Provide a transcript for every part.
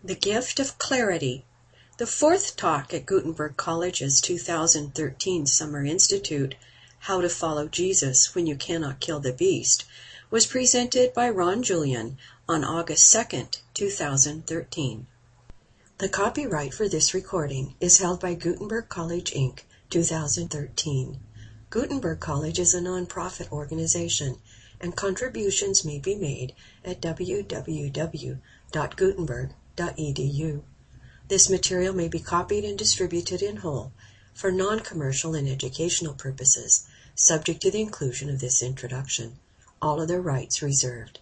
The Gift of Clarity. The fourth talk at Gutenberg College's 2013 Summer Institute, How to Follow Jesus When You Cannot Kill the Beast, was presented by Ron Julian on August 2nd, 2013. The copyright for this recording is held by Gutenberg College, Inc., 2013. Gutenberg College is a nonprofit organization, and contributions may be made at www.gutenberg.edu. This material may be copied and distributed in whole for non-commercial and educational purposes, subject to the inclusion of this introduction. All other rights reserved.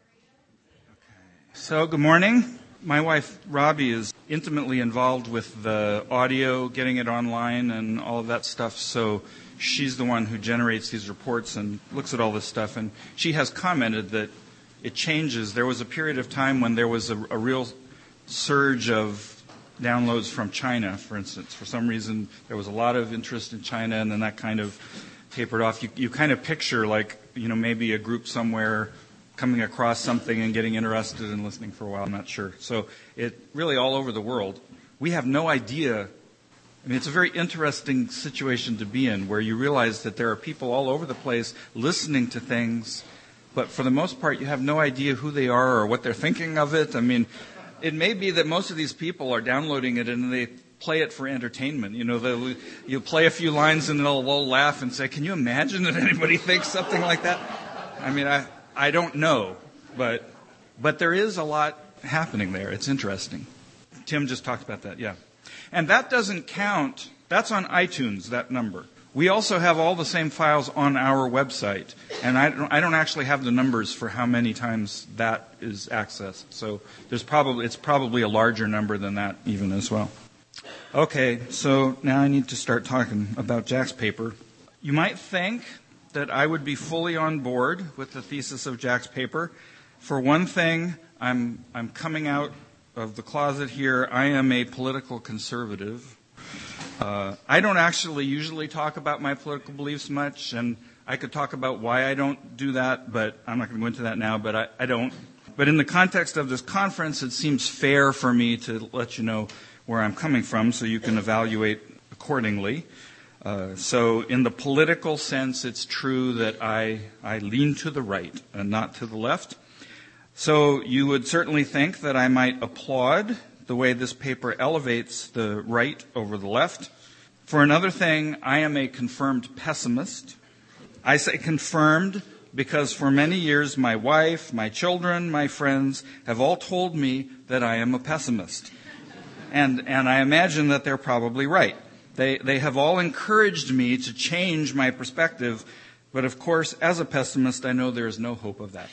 So, good morning. My wife, Robbie, is intimately involved with the audio, getting it online, and all of that stuff. So she's the one who generates these reports and looks at all this stuff. And she has commented that it changes. There was a period of time when there was a real surge of downloads from China, for instance. For some reason, there was a lot of interest in China, and then that kind of tapered off. You kind of picture, maybe a group somewhere coming across something and getting interested and listening for a while. I'm not sure. So it really all over the world. We have no idea. I mean, it's a very interesting situation to be in, where you realize that there are people all over the place listening to things, but for the most part, you have no idea who they are or what they're thinking of it. I mean, it may be that most of these people are downloading it and they play it for entertainment. You play a few lines and they'll laugh and say, "Can you imagine that anybody thinks something like that?" I mean, I don't know, but there is a lot happening there. It's interesting. Tim just talked about that, yeah. And that doesn't count. That's on iTunes, that number. We also have all the same files on our website, and I don't actually have the numbers for how many times that is accessed. So it's probably a larger number than that even as well. Okay, so now I need to start talking about Jack's paper. You might think that I would be fully on board with the thesis of Jack's paper. For one thing, I'm coming out of the closet here. I am a political conservative. I don't actually usually talk about my political beliefs much, and I could talk about why I don't do that, but I'm not going to go into that now, but I don't. But in the context of this conference, it seems fair for me to let you know where I'm coming from so you can evaluate accordingly. So in the political sense, it's true that I lean to the right and not to the left. So you would certainly think that I might applaud the way this paper elevates the right over the left. For another thing, I am a confirmed pessimist. I say confirmed because for many years my wife, my children, my friends have all told me that I am a pessimist. And I imagine that they're probably right. They have all encouraged me to change my perspective, but of course, as a pessimist, I know there is no hope of that.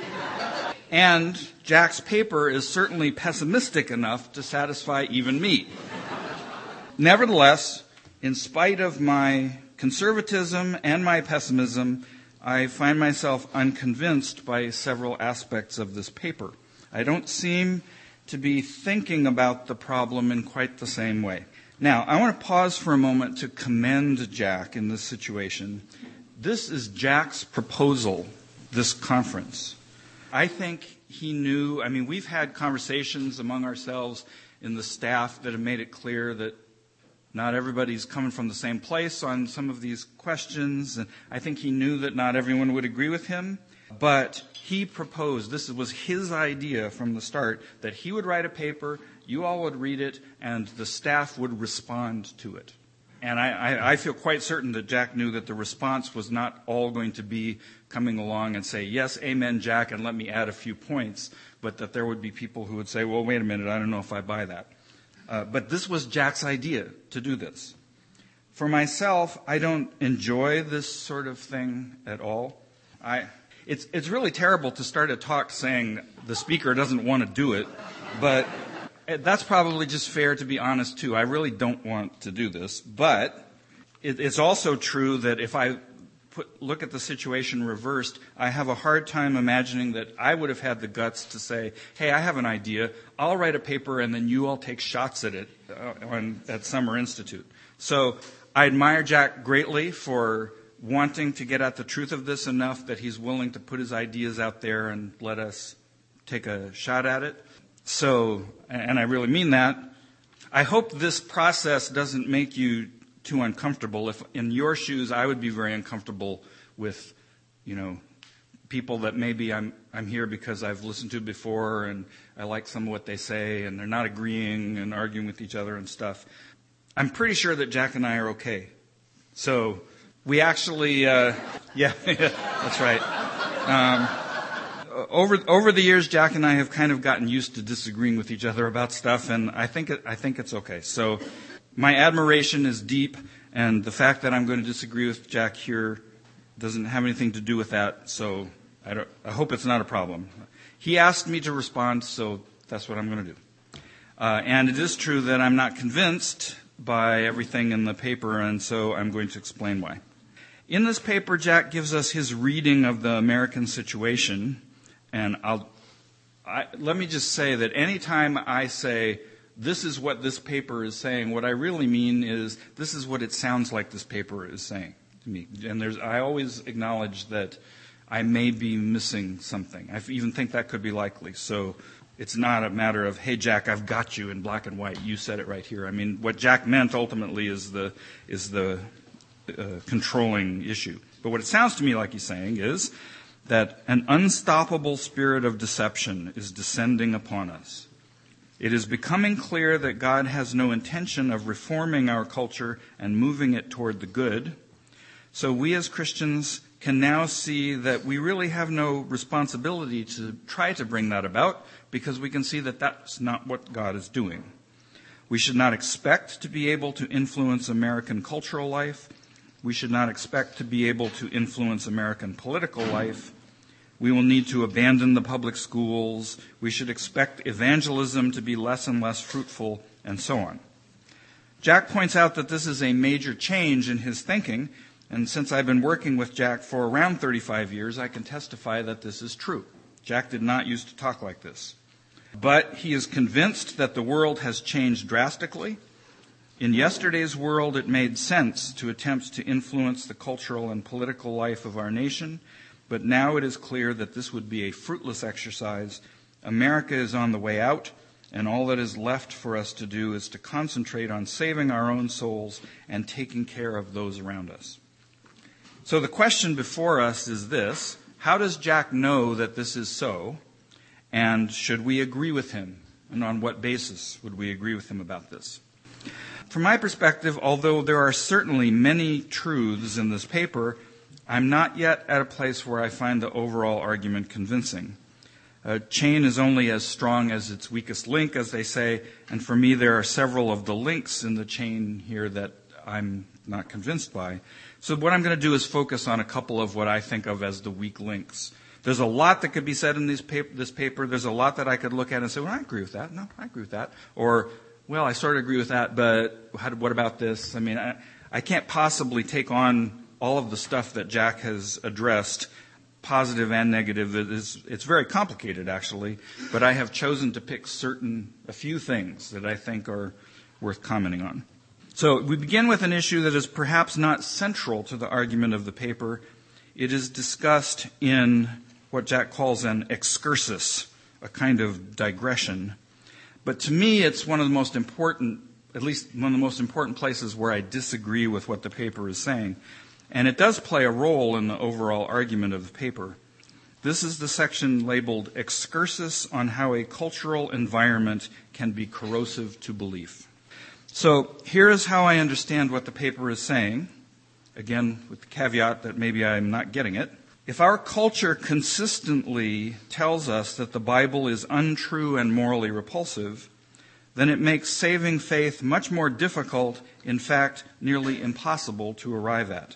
And Jack's paper is certainly pessimistic enough to satisfy even me. Nevertheless, in spite of my conservatism and my pessimism, I find myself unconvinced by several aspects of this paper. I don't seem to be thinking about the problem in quite the same way. Now, I want to pause for a moment to commend Jack in this situation. This is Jack's proposal, this conference. I think he knew, we've had conversations among ourselves in the staff that have made it clear that not everybody's coming from the same place on some of these questions, and I think he knew that not everyone would agree with him, but he proposed, this was his idea from the start, that he would write a paper, you all would read it, and the staff would respond to it. And I feel quite certain that Jack knew that the response was not all going to be coming along and say, "Yes, amen, Jack, and let me add a few points," but that there would be people who would say, "Well, wait a minute, I don't know if I buy that." But this was Jack's idea to do this. For myself, I don't enjoy this sort of thing at all. It's really terrible to start a talk saying the speaker doesn't want to do it, but that's probably just fair to be honest, too. I really don't want to do this, but it's also true that if I look at the situation reversed, I have a hard time imagining that I would have had the guts to say, "Hey, I have an idea. I'll write a paper, and then you all take shots at it at Summer Institute." So I admire Jack greatly for wanting to get at the truth of this enough that he's willing to put his ideas out there and let us take a shot at it. So, and I really mean that, I hope this process doesn't make you too uncomfortable. If in your shoes, I would be very uncomfortable with, people that maybe I'm here because I've listened to before and I like some of what they say and they're not agreeing and arguing with each other and stuff. I'm pretty sure that Jack and I are okay. So we actually, yeah, that's right. Over the years, Jack and I have kind of gotten used to disagreeing with each other about stuff, and I think it's okay. So my admiration is deep, and the fact that I'm going to disagree with Jack here doesn't have anything to do with that. So I hope it's not a problem. He asked me to respond, so that's what I'm going to do. And it is true that I'm not convinced by everything in the paper, and so I'm going to explain why. In this paper, Jack gives us his reading of the American situation, and let me just say that anytime I say, this is what this paper is saying, what I really mean is, this is what it sounds like this paper is saying to me. And I always acknowledge that I may be missing something. I even think that could be likely. So it's not a matter of, hey, Jack, I've got you in black and white. You said it right here. I mean, what Jack meant ultimately is the controlling issue. But what it sounds to me like he's saying is that an unstoppable spirit of deception is descending upon us. It is becoming clear that God has no intention of reforming our culture and moving it toward the good. So we as Christians can now see that we really have no responsibility to try to bring that about, because we can see that that's not what God is doing. We should not expect to be able to influence American cultural life. We should not expect to be able to influence American political life. We will need to abandon the public schools. We should expect evangelism to be less and less fruitful, and so on. Jack points out that this is a major change in his thinking, and since I've been working with Jack for around 35 years, I can testify that this is true. Jack did not used to talk like this. But he is convinced that the world has changed drastically. In yesterday's world, it made sense to attempt to influence the cultural and political life of our nation, but now it is clear that this would be a fruitless exercise. America is on the way out, and all that is left for us to do is to concentrate on saving our own souls and taking care of those around us. So the question before us is this: how does Jack know that this is so? And should we agree with him? And on what basis would we agree with him about this? From my perspective, although there are certainly many truths in this paper, I'm not yet at a place where I find the overall argument convincing. A chain is only as strong as its weakest link, as they say, and for me there are several of the links in the chain here that I'm not convinced by. So what I'm going to do is focus on a couple of what I think of as the weak links. There's a lot that could be said in this paper. There's a lot that I could look at and say, well, I agree with that. No, I agree with that. Or, well, I sort of agree with that, but what about this? I mean, I can't possibly take on all of the stuff that Jack has addressed, positive and negative. It's very complicated, actually, but I have chosen to pick a few things that I think are worth commenting on. So we begin with an issue that is perhaps not central to the argument of the paper. It is discussed in what Jack calls an excursus, a kind of digression. But to me, it's one of the most important, at least one of the most important places where I disagree with what the paper is saying. And it does play a role in the overall argument of the paper. This is the section labeled Excursus on How a Cultural Environment Can Be Corrosive to Belief. So here is how I understand what the paper is saying, again with the caveat that maybe I'm not getting it. If our culture consistently tells us that the Bible is untrue and morally repulsive, then it makes saving faith much more difficult, in fact, nearly impossible to arrive at.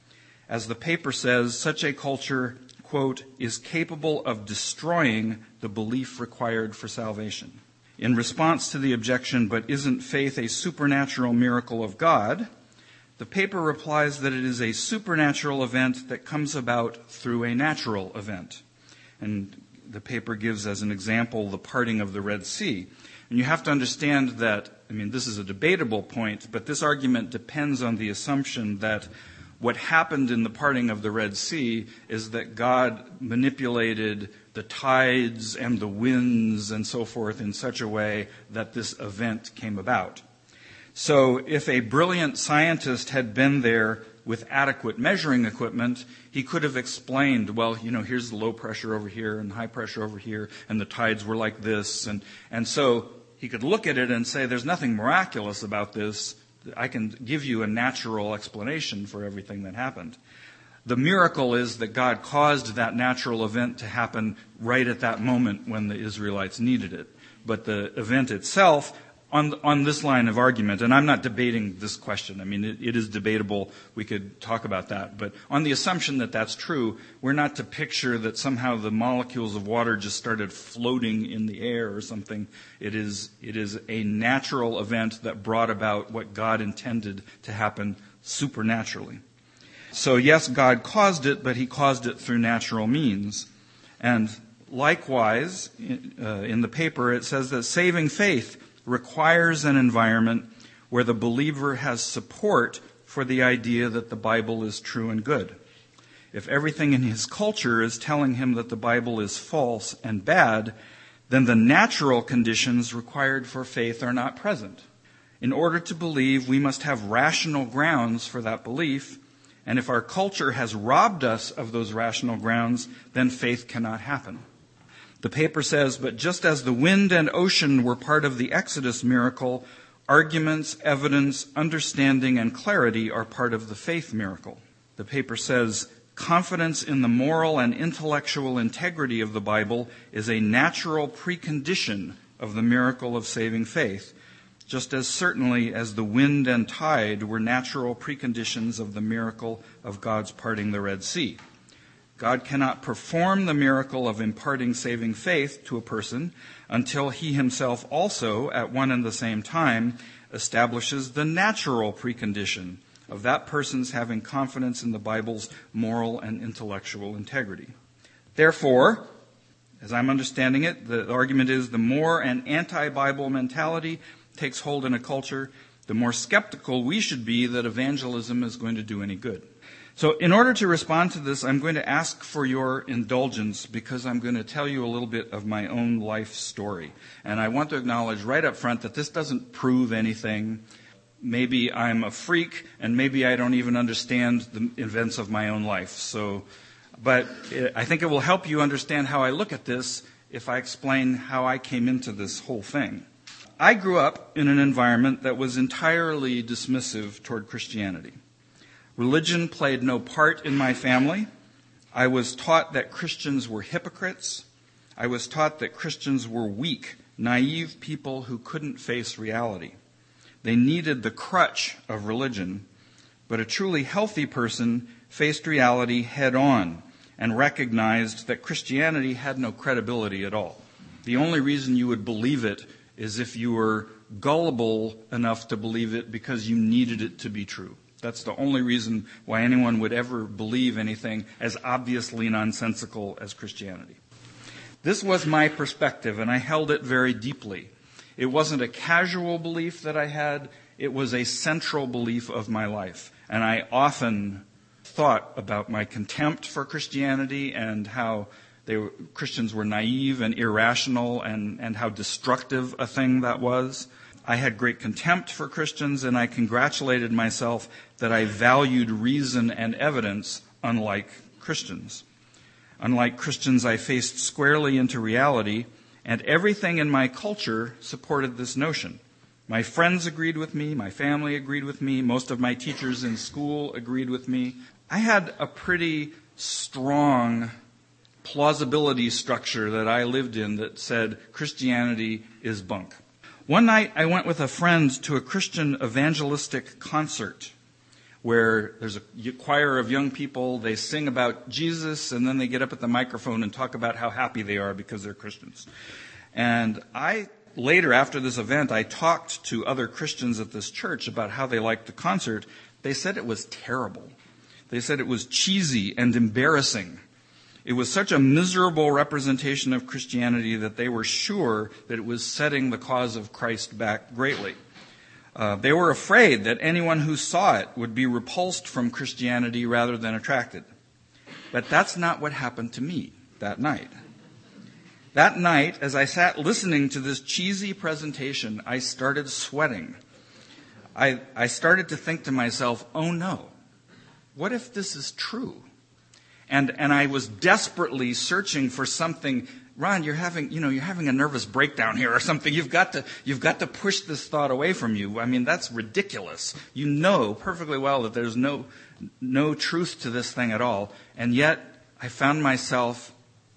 As the paper says, such a culture, quote, is capable of destroying the belief required for salvation. In response to the objection, but isn't faith a supernatural miracle of God? The paper replies that it is a supernatural event that comes about through a natural event. And the paper gives as an example the parting of the Red Sea. And you have to understand that, this is a debatable point, but this argument depends on the assumption that What happened in the parting of the Red Sea is that God manipulated the tides and the winds and so forth in such a way that this event came about. So if a brilliant scientist had been there with adequate measuring equipment, he could have explained, well, here's the low pressure over here and high pressure over here, and the tides were like this. And so he could look at it and say, there's nothing miraculous about this. I can give you a natural explanation for everything that happened. The miracle is that God caused that natural event to happen right at that moment when the Israelites needed it. But the event itself, on this line of argument, and I'm not debating this question. I mean, it is debatable. We could talk about that. But on the assumption that that's true, we're not to picture that somehow the molecules of water just started floating in the air or something. It is a natural event that brought about what God intended to happen supernaturally. So yes, God caused it, but he caused it through natural means. And likewise, in the paper, it says that saving faith requires an environment where the believer has support for the idea that the Bible is true and good. If everything in his culture is telling him that the Bible is false and bad, then the natural conditions required for faith are not present. In order to believe, we must have rational grounds for that belief, and if our culture has robbed us of those rational grounds, then faith cannot happen. The paper says, but just as the wind and ocean were part of the Exodus miracle, arguments, evidence, understanding, and clarity are part of the faith miracle. The paper says, confidence in the moral and intellectual integrity of the Bible is a natural precondition of the miracle of saving faith, just as certainly as the wind and tide were natural preconditions of the miracle of God's parting the Red Sea. God cannot perform the miracle of imparting saving faith to a person until he himself also, at one and the same time, establishes the natural precondition of that person's having confidence in the Bible's moral and intellectual integrity. Therefore, as I'm understanding it, the argument is the more an anti-Bible mentality takes hold in a culture, the more skeptical we should be that evangelism is going to do any good. So in order to respond to this, I'm going to ask for your indulgence because I'm going to tell you a little bit of my own life story. And I want to acknowledge right up front that this doesn't prove anything. Maybe I'm a freak, and maybe I don't even understand the events of my own life. But I think it will help you understand how I look at this if I explain how I came into this whole thing. I grew up in an environment that was entirely dismissive toward Christianity. Religion played no part in my family. I was taught that Christians were hypocrites. I was taught that Christians were weak, naive people who couldn't face reality. They needed the crutch of religion, but a truly healthy person faced reality head on and recognized that Christianity had no credibility at all. The only reason you would believe it is if you were gullible enough to believe it because you needed it to be true. That's the only reason why anyone would ever believe anything as obviously nonsensical as Christianity. This was my perspective, and I held it very deeply. It wasn't a casual belief that I had. It was a central belief of my life. And I often thought about my contempt for Christianity and how Christians were naive and irrational and how destructive a thing that was. I had great contempt for Christians, and I congratulated myself that I valued reason and evidence unlike Christians. Unlike Christians, I faced squarely into reality, and everything in my culture supported this notion. My friends agreed with me, my family agreed with me, most of my teachers in school agreed with me. I had a pretty strong plausibility structure that I lived in that said Christianity is bunk. One night I went with a friend to a Christian evangelistic concert where there's a choir of young people, they sing about Jesus, and then they get up at the microphone and talk about how happy they are because they're Christians. And later, after this event, I talked to other Christians at this church about how they liked the concert. They said it was terrible. They said it was cheesy and embarrassing. It was such a miserable representation of Christianity that they were sure that it was setting the cause of Christ back greatly. They were afraid that anyone who saw it would be repulsed from Christianity rather than attracted. But that's not what happened to me that night. That night, as I sat listening to this cheesy presentation, I started sweating. I started to think to myself, oh no, what if this is true? And I was desperately searching for something. Ron, you're having a nervous breakdown here or something. You've got to push this thought away from you. I mean, that's ridiculous. You know perfectly well that there's no truth to this thing at all. And yet, I found myself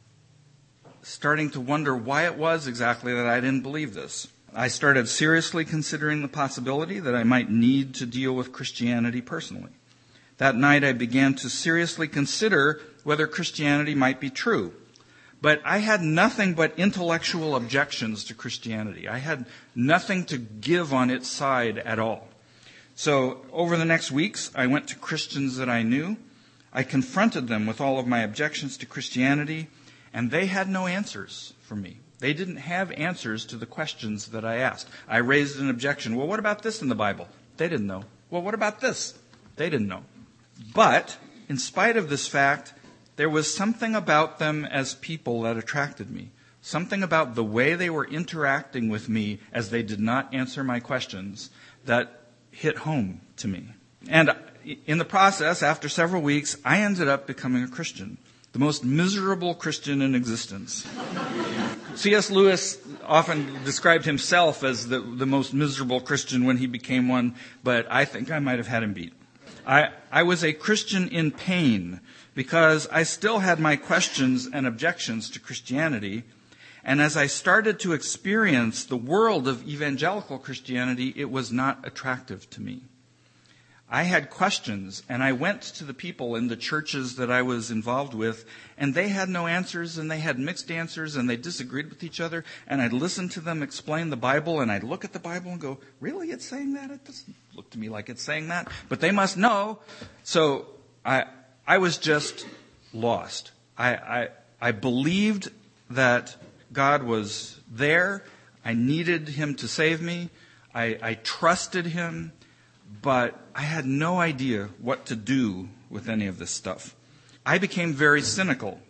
starting to wonder why it was exactly that I didn't believe this. I started seriously considering the possibility that I might need to deal with Christianity personally. That night, I began to seriously consider whether Christianity might be true. But I had nothing but intellectual objections to Christianity. I had nothing to give on its side at all. So over the next weeks, I went to Christians that I knew. I confronted them with all of my objections to Christianity, and they had no answers for me. They didn't have answers to the questions that I asked. I raised an objection. Well, what about this in the Bible? They didn't know. Well, what about this? They didn't know. But in spite of this fact, there was something about them as people that attracted me. Something about the way they were interacting with me as they did not answer my questions that hit home to me. And in the process, after several weeks, I ended up becoming a Christian. The most miserable Christian in existence. C.S. Lewis often described himself as the most miserable Christian when he became one, but I think I might have had him beat. I was a Christian in pain because I still had my questions and objections to Christianity. And as I started to experience the world of evangelical Christianity, it was not attractive to me. I had questions, and I went to the people in the churches that I was involved with, and they had no answers, and they had mixed answers, and they disagreed with each other, and I'd listen to them explain the Bible, and I'd look at the Bible and go, really, it's saying that? It doesn't look to me like it's saying that, but they must know. So I was just lost. I believed that God was there. I needed Him to save me. I trusted Him. But I had no idea what to do with any of this stuff. I became very cynical.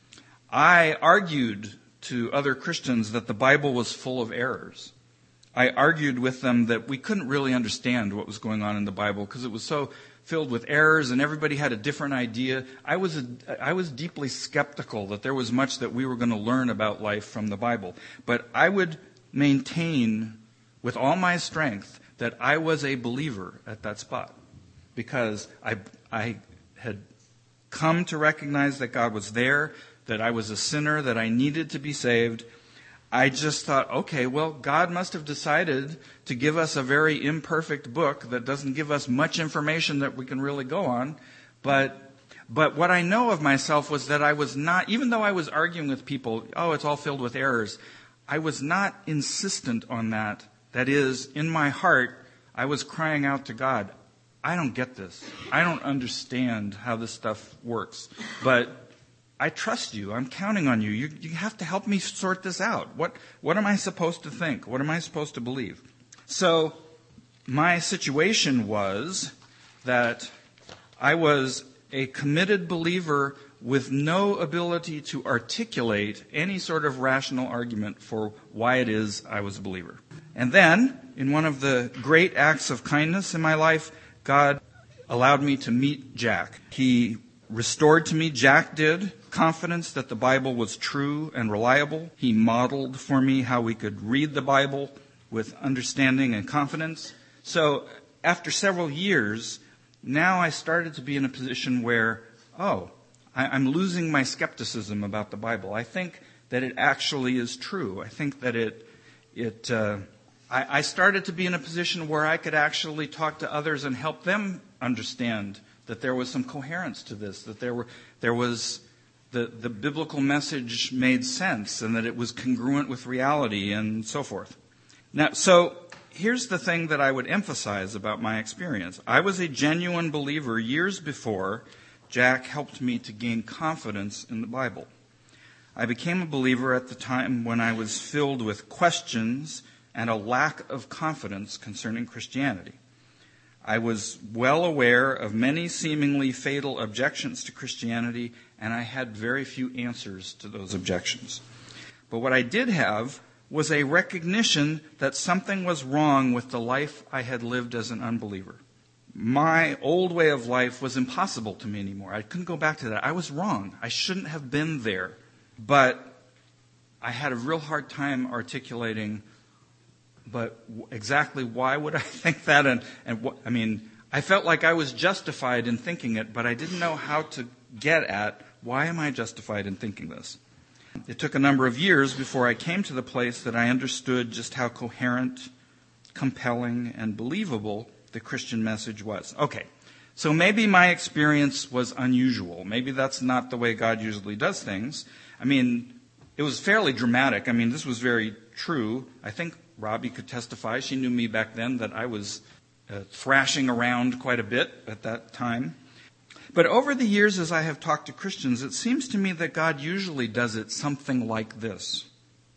I argued to other Christians that the Bible was full of errors. I argued with them that we couldn't really understand what was going on in the Bible because it was so filled with errors and everybody had a different idea. I was deeply skeptical that there was much that we were going to learn about life from the Bible. But I would maintain with all my strength that I was a believer at that spot because I had come to recognize that God was there, that I was a sinner, that I needed to be saved. I just thought, okay, well, God must have decided to give us a very imperfect book that doesn't give us much information that we can really go on. But what I know of myself was that I was not, even though I was arguing with people, oh, it's all filled with errors, I was not insistent on that. That is, in my heart, I was crying out to God, I don't get this. I don't understand how this stuff works. But I trust you. I'm counting on you. You have to help me sort this out. What am I supposed to think? What am I supposed to believe? So my situation was that I was a committed believer with no ability to articulate any sort of rational argument for why it is I was a believer. And then, in one of the great acts of kindness in my life, God allowed me to meet Jack. He restored to me, Jack did, confidence that the Bible was true and reliable. He modeled for me how we could read the Bible with understanding and confidence. So, after several years, now I started to be in a position where, I'm losing my skepticism about the Bible. I think that it actually is true. I think that I started to be in a position where I could actually talk to others and help them understand that there was some coherence to this, that there was the biblical message made sense and that it was congruent with reality and so forth. Now, so here's the thing that I would emphasize about my experience. I was a genuine believer years before Jack helped me to gain confidence in the Bible. I became a believer at the time when I was filled with questions and a lack of confidence concerning Christianity. I was well aware of many seemingly fatal objections to Christianity, and I had very few answers to those objections. But what I did have was a recognition that something was wrong with the life I had lived as an unbeliever. My old way of life was impossible to me anymore. I couldn't go back to that. I was wrong. I shouldn't have been there. But I had a real hard time articulating, but exactly why would I think that? I felt like I was justified in thinking it, but I didn't know how to get at why am I justified in thinking this. It took a number of years before I came to the place that I understood just how coherent, compelling, and believable the Christian message was. Okay, so maybe my experience was unusual. Maybe that's not the way God usually does things. It was fairly dramatic. This was very true. I think Robbie could testify. She knew me back then that I was thrashing around quite a bit at that time. But over the years, as I have talked to Christians, it seems to me that God usually does it something like this.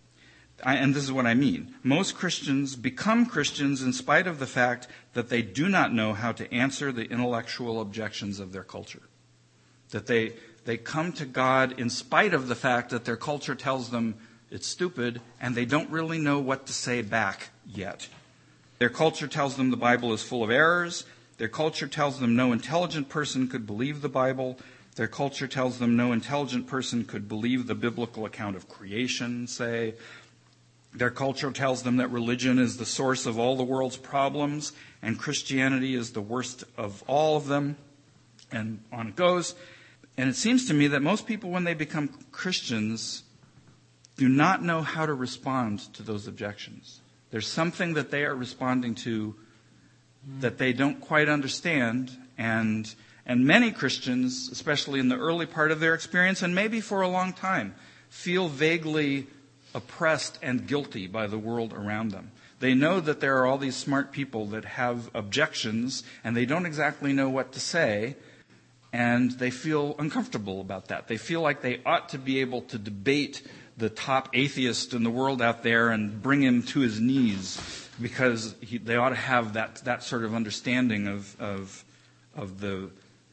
And this is what I mean. Most Christians become Christians in spite of the fact that they do not know how to answer the intellectual objections of their culture. That they come to God in spite of the fact that their culture tells them it's stupid, and they don't really know what to say back yet. Their culture tells them the Bible is full of errors. Their culture tells them no intelligent person could believe the Bible. Their culture tells them no intelligent person could believe the biblical account of creation, say. Their culture tells them that religion is the source of all the world's problems, and Christianity is the worst of all of them, and on it goes. And it seems to me that most people, when they become Christians, do not know how to respond to those objections. There's something that they are responding to that they don't quite understand, and many Christians, especially in the early part of their experience, and maybe for a long time, feel vaguely oppressed and guilty by the world around them. They know that there are all these smart people that have objections, and they don't exactly know what to say, and they feel uncomfortable about that. They feel like they ought to be able to debate the top atheist in the world out there and bring him to his knees, because they ought to have that sort of understanding of the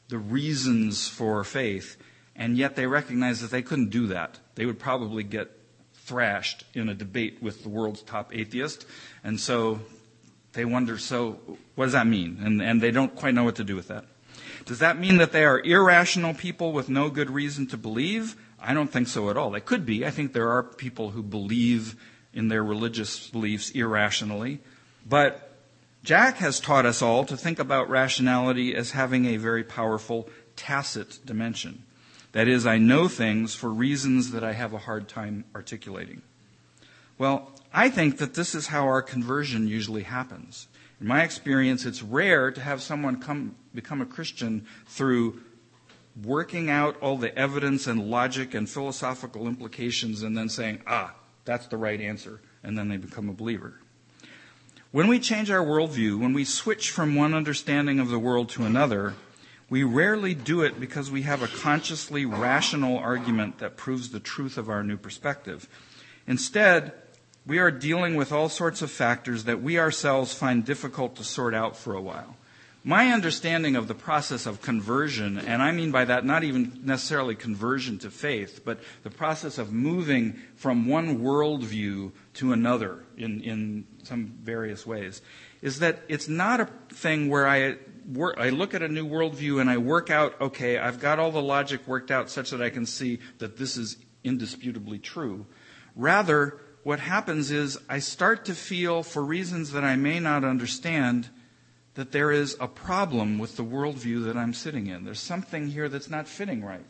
reasons for faith, and yet they recognize that they couldn't do that. They would probably get thrashed in a debate with the world's top atheist, and so they wonder, so what does that mean? And they don't quite know what to do with that. Does that mean that they are irrational people with no good reason to believe? I don't think so at all. They could be. I think there are people who believe in their religious beliefs irrationally. But Jack has taught us all to think about rationality as having a very powerful tacit dimension. That is, I know things for reasons that I have a hard time articulating. Well, I think that this is how our conversion usually happens. In my experience, it's rare to have someone become a Christian through working out all the evidence and logic and philosophical implications and then saying, that's the right answer, and then they become a believer. When we change our worldview, when we switch from one understanding of the world to another, we rarely do it because we have a consciously rational argument that proves the truth of our new perspective. Instead, we are dealing with all sorts of factors that we ourselves find difficult to sort out for a while. My understanding of the process of conversion, and I mean by that not even necessarily conversion to faith, but the process of moving from one worldview to another in some various ways, is that it's not a thing where I look at a new worldview and I work out, okay, I've got all the logic worked out such that I can see that this is indisputably true. Rather, what happens is I start to feel, for reasons that I may not understand, that there is a problem with the worldview that I'm sitting in. There's something here that's not fitting right.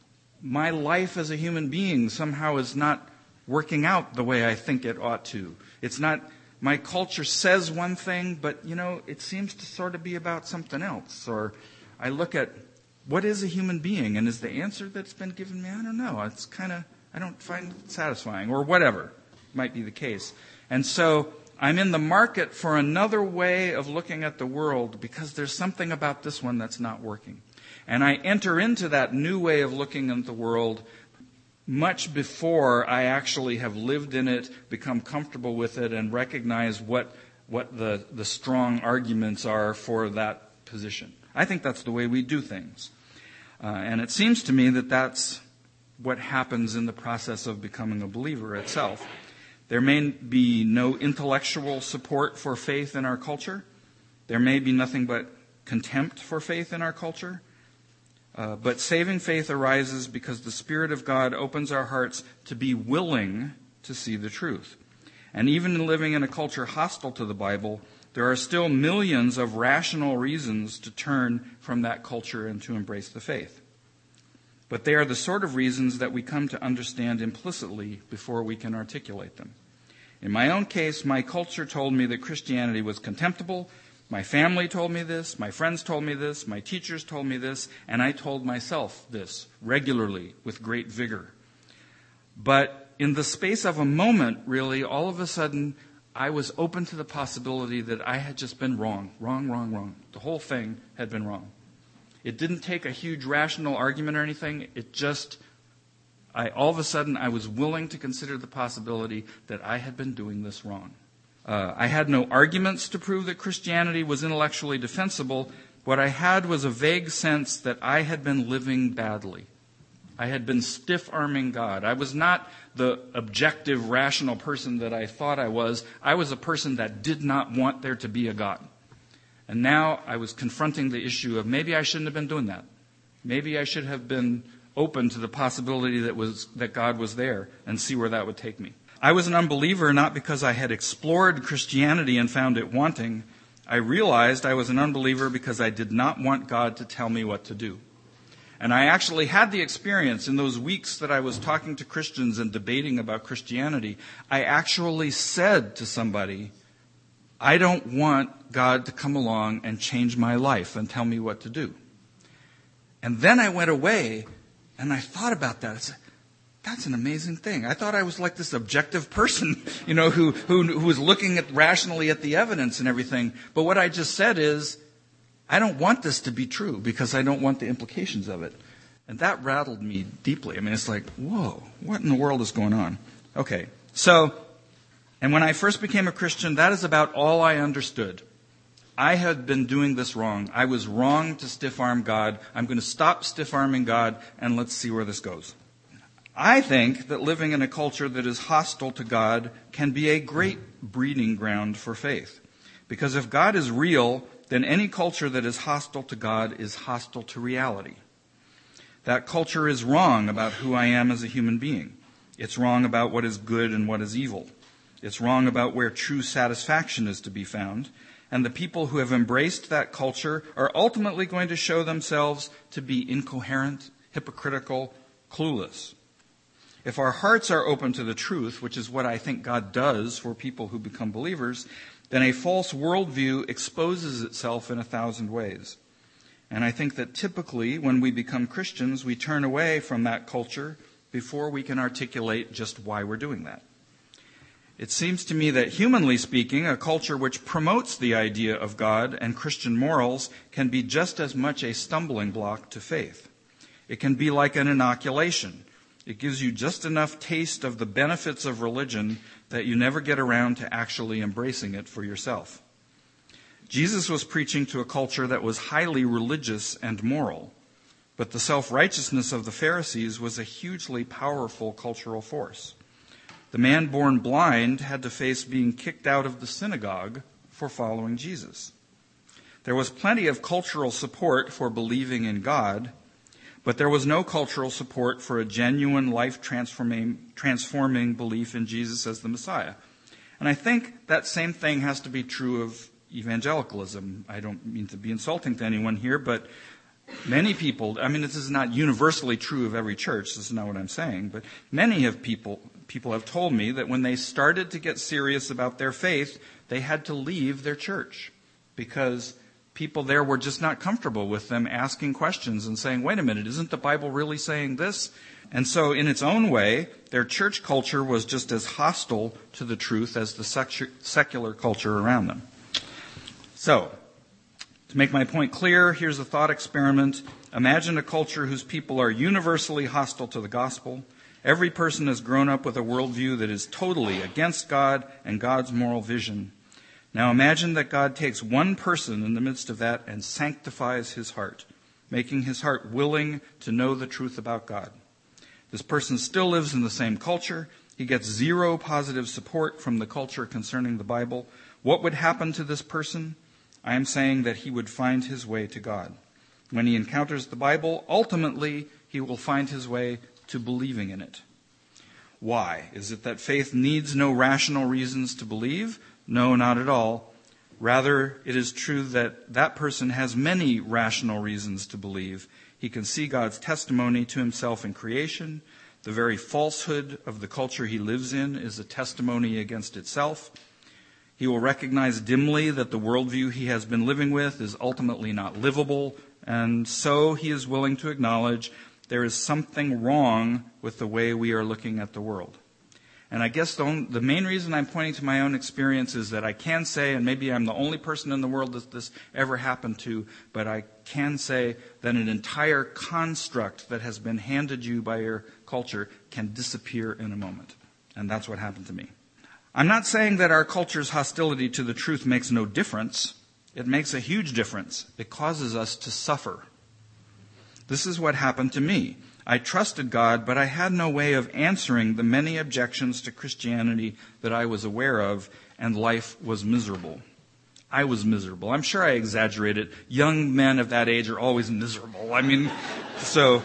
My life as a human being somehow is not working out the way I think it ought to. It's not, my culture says one thing, but, it seems to sort of be about something else. Or I look at, what is a human being? And is the answer that's been given me, I don't know. It's kind of, I don't find it satisfying, or whatever might be the case. And so I'm in the market for another way of looking at the world because there's something about this one that's not working. And I enter into that new way of looking at the world much before I actually have lived in it, become comfortable with it, and recognize what the strong arguments are for that position. I think that's the way we do things. And it seems to me that that's what happens in the process of becoming a believer itself. There may be no intellectual support for faith in our culture. There may be nothing but contempt for faith in our culture. But saving faith arises because the Spirit of God opens our hearts to be willing to see the truth. And even in living in a culture hostile to the Bible, there are still millions of rational reasons to turn from that culture and to embrace the faith. But they are the sort of reasons that we come to understand implicitly before we can articulate them. In my own case, my culture told me that Christianity was contemptible. My family told me this, my friends told me this, my teachers told me this, and I told myself this regularly with great vigor. But in the space of a moment, really, all of a sudden, I was open to the possibility that I had just been wrong. The whole thing had been wrong. It didn't take a huge rational argument or anything. All of a sudden, I was willing to consider the possibility that I had been doing this wrong. I had no arguments to prove that Christianity was intellectually defensible. What I had was a vague sense that I had been living badly. I had been stiff-arming God. I was not the objective, rational person that I thought I was. I was a person that did not want there to be a God. And now I was confronting the issue of maybe I shouldn't have been doing that. Maybe I should have been open to the possibility that God was there and see where that would take me. I was an unbeliever not because I had explored Christianity and found it wanting. I realized I was an unbeliever because I did not want God to tell me what to do. And I actually had the experience in those weeks that I was talking to Christians and debating about Christianity. I actually said to somebody, I don't want God to come along and change my life and tell me what to do. And then I went away and I thought about that. I said, that's an amazing thing. I thought I was like this objective person, who was looking rationally at the evidence and everything. But what I just said is, I don't want this to be true because I don't want the implications of it. And that rattled me deeply. I mean, it's like, whoa, what in the world is going on? Okay, and when I first became a Christian, that is about all I understood. I had been doing this wrong. I was wrong to stiff-arm God. I'm going to stop stiff-arming God, and let's see where this goes. I think that living in a culture that is hostile to God can be a great breeding ground for faith. Because if God is real, then any culture that is hostile to God is hostile to reality. That culture is wrong about who I am as a human being. It's wrong about what is good and what is evil. It's wrong about where true satisfaction is to be found. And the people who have embraced that culture are ultimately going to show themselves to be incoherent, hypocritical, clueless. If our hearts are open to the truth, which is what I think God does for people who become believers, then a false worldview exposes itself in 1,000 ways. And I think that typically when we become Christians, we turn away from that culture before we can articulate just why we're doing that. It seems to me that humanly speaking, a culture which promotes the idea of God and Christian morals can be just as much a stumbling block to faith. It can be like an inoculation. It gives you just enough taste of the benefits of religion that you never get around to actually embracing it for yourself. Jesus was preaching to a culture that was highly religious and moral, but the self-righteousness of the Pharisees was a hugely powerful cultural force. The man born blind had to face being kicked out of the synagogue for following Jesus. There was plenty of cultural support for believing in God, but there was no cultural support for a genuine life-transforming belief in Jesus as the Messiah. And I think that same thing has to be true of evangelicalism. I don't mean to be insulting to anyone here, but many people, this is not universally true of every church, this is not what I'm saying, but many people have told me that when they started to get serious about their faith, they had to leave their church because people there were just not comfortable with them asking questions and saying, wait a minute, isn't the Bible really saying this? And so in its own way, their church culture was just as hostile to the truth as the secular culture around them. So, to make my point clear, here's a thought experiment. Imagine a culture whose people are universally hostile to the gospel. Every person has grown up with a worldview that is totally against God and God's moral vision. Now imagine that God takes one person in the midst of that and sanctifies his heart, making his heart willing to know the truth about God. This person still lives in the same culture. He gets zero positive support from the culture concerning the Bible. What would happen to this person? I am saying that he would find his way to God. When he encounters the Bible, ultimately he will find his way to believing in it. Why? Is it that faith needs no rational reasons to believe? No, not at all. Rather, it is true that that person has many rational reasons to believe. He can see God's testimony to himself in creation. The very falsehood of the culture he lives in is a testimony against itself. He will recognize dimly that the worldview he has been living with is ultimately not livable, and so he is willing to acknowledge there is something wrong with the way we are looking at the world. And I guess the main reason I'm pointing to my own experience is that I can say, and maybe I'm the only person in the world that this ever happened to, but I can say that an entire construct that has been handed you by your culture can disappear in a moment. And that's what happened to me. I'm not saying that our culture's hostility to the truth makes no difference. It makes a huge difference. It causes us to suffer. This is what happened to me. I trusted God, but I had no way of answering the many objections to Christianity that I was aware of, and life was miserable. I was miserable. I'm sure I exaggerated. Young men of that age are always miserable. I mean, so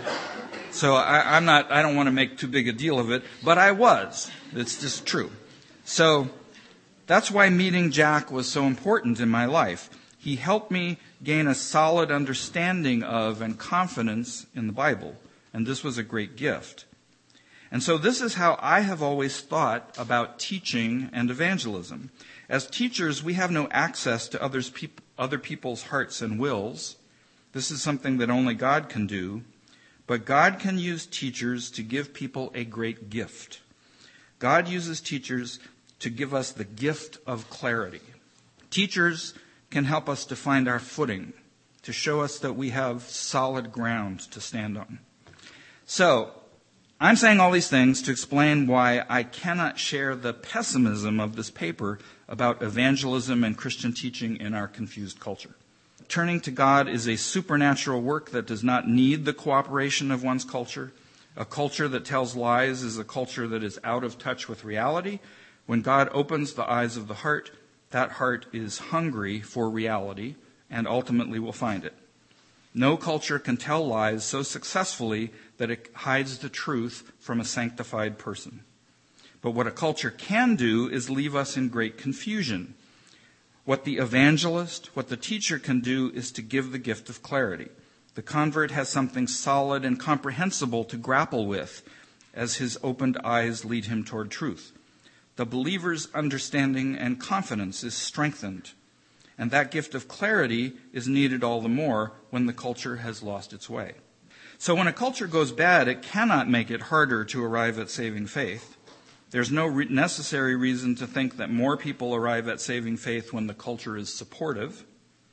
I don't want to make too big a deal of it, but I was. It's just true. So that's why meeting Jack was so important in my life. He helped me gain a solid understanding of and confidence in the Bible. And this was a great gift. And so this is how I have always thought about teaching and evangelism. As teachers, we have no access to other people's hearts and wills. This is something that only God can do. But God can use teachers to give people a great gift. God uses teachers to give us the gift of clarity. Teachers can help us to find our footing, to show us that we have solid ground to stand on. So, I'm saying all these things to explain why I cannot share the pessimism of this paper about evangelism and Christian teaching in our confused culture. Turning to God is a supernatural work that does not need the cooperation of one's culture. A culture that tells lies is a culture that is out of touch with reality. When God opens the eyes of the heart, that heart is hungry for reality and ultimately will find it. No culture can tell lies so successfully that it hides the truth from a sanctified person. But what a culture can do is leave us in great confusion. What the evangelist, what the teacher can do is to give the gift of clarity. The convert has something solid and comprehensible to grapple with as his opened eyes lead him toward truth. The believer's understanding and confidence is strengthened. And that gift of clarity is needed all the more when the culture has lost its way. So when a culture goes bad, it cannot make it harder to arrive at saving faith. There's no necessary reason to think that more people arrive at saving faith when the culture is supportive.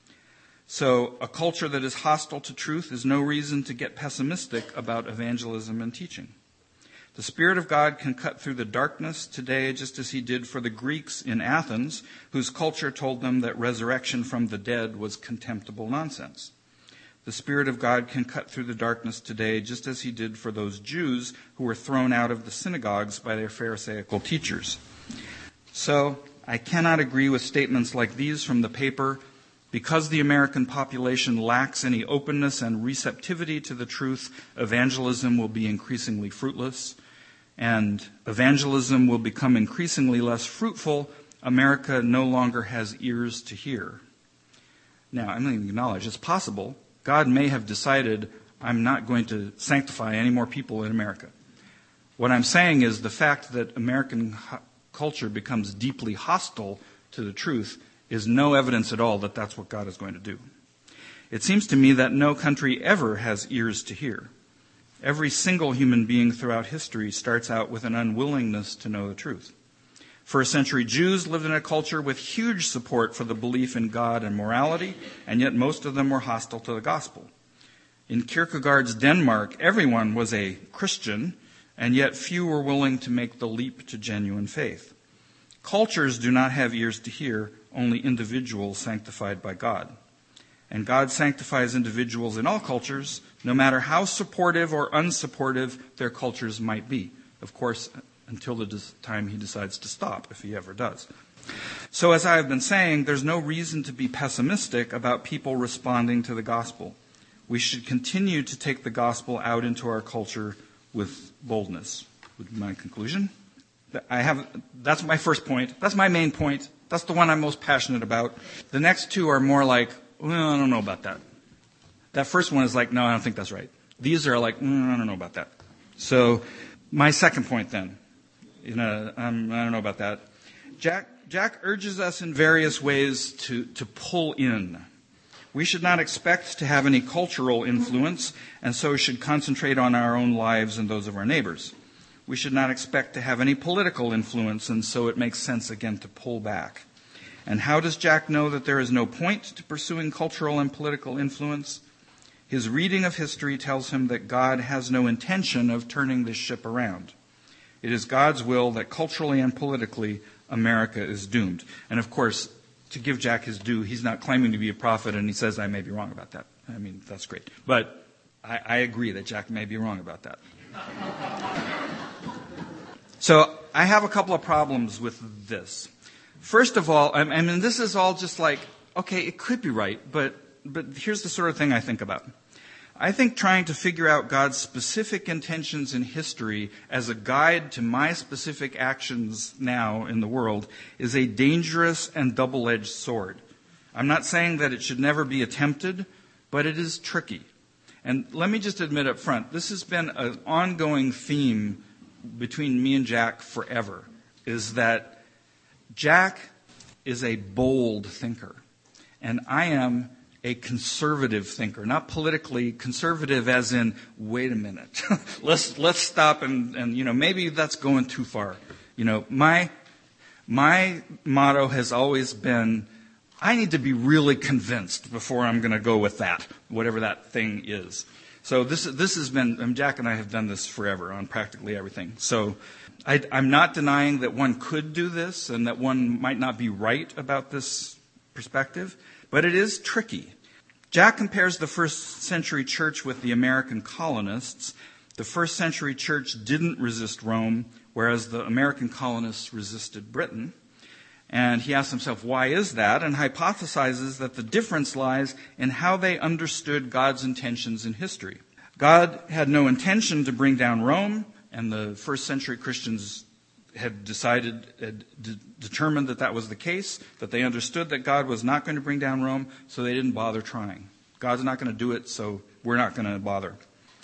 So a culture that is hostile to truth is no reason to get pessimistic about evangelism and teaching. The Spirit of God can cut through the darkness today just as he did for the Greeks in Athens, whose culture told them that resurrection from the dead was contemptible nonsense. The Spirit of God can cut through the darkness today just as he did for those Jews who were thrown out of the synagogues by their Pharisaical teachers. So I cannot agree with statements like these from the paper. Because the American population lacks any openness and receptivity to the truth, evangelism will be increasingly fruitless, and evangelism will become increasingly less fruitful. America no longer has ears to hear. Now, I'm going to acknowledge it's possible. God may have decided, I'm not going to sanctify any more people in America. What I'm saying is the fact that American culture becomes deeply hostile to the truth is no evidence at all that that's what God is going to do. It seems to me that no country ever has ears to hear. Every single human being throughout history starts out with an unwillingness to know the truth. First century Jews lived in a culture with huge support for the belief in God and morality, and yet most of them were hostile to the gospel. In Kierkegaard's Denmark, everyone was a Christian, and yet few were willing to make the leap to genuine faith. Cultures do not have ears to hear, only individuals sanctified by God. And God sanctifies individuals in all cultures, no matter how supportive or unsupportive their cultures might be. Of course, until the time he decides to stop, if he ever does. So as I have been saying, there's no reason to be pessimistic about people responding to the gospel. We should continue to take the gospel out into our culture with boldness, would be my conclusion. That's my first point. That's my main point. That's the one I'm most passionate about. The next two are more like, well, I don't know about that. That first one is like, no, I don't think that's right. These are like, I don't know about that. So my second point then, I don't know about that. Jack urges us in various ways to pull in. We should not expect to have any cultural influence, and so should concentrate on our own lives and those of our neighbors. We should not expect to have any political influence, and so it makes sense again to pull back. And how does Jack know that there is no point to pursuing cultural and political influence? His reading of history tells him that God has no intention of turning this ship around. It is God's will that culturally and politically America is doomed. And of course, to give Jack his due, he's not claiming to be a prophet, and he says, I may be wrong about that. I mean, that's great. But I agree that Jack may be wrong about that. So I have a couple of problems with this. First of all, I mean, this is all just like, okay, it could be right, but here's the sort of thing I think about. I think trying to figure out God's specific intentions in history as a guide to my specific actions now in the world is a dangerous and double-edged sword. I'm not saying that it should never be attempted, but it is tricky. And let me just admit up front, this has been an ongoing theme between me and Jack forever, is that Jack is a bold thinker, and I am a conservative thinker, not politically conservative as in, wait a minute, let's stop and maybe that's going too far. My motto has always been, I need to be really convinced before I'm going to go with that, whatever that thing is. So this has been, Jack and I have done this forever on practically everything. So I'm not denying that one could do this and that one might not be right about this perspective, but it is tricky. Jack compares the first century church with the American colonists. The first century church didn't resist Rome, whereas the American colonists resisted Britain. And he asks himself, why is that? And hypothesizes that the difference lies in how they understood God's intentions in history. God had no intention to bring down Rome, and the first century Christians had determined that was the case, that they understood that God was not going to bring down Rome, so they didn't bother trying. God's not going to do it, so we're not going to bother.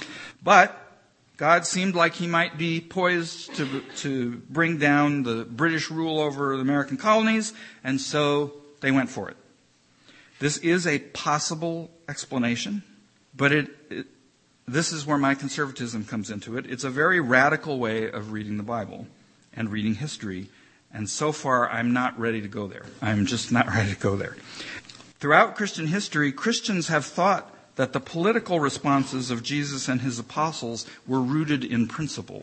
But God seemed like he might be poised to bring down the British rule over the American colonies, and so they went for it. This is a possible explanation, but this is where my conservatism comes into it. It's a very radical way of reading the Bible and reading history, and so far I'm not ready to go there. I'm just not ready to go there. Throughout Christian history, Christians have thought that the political responses of Jesus and his apostles were rooted in principle.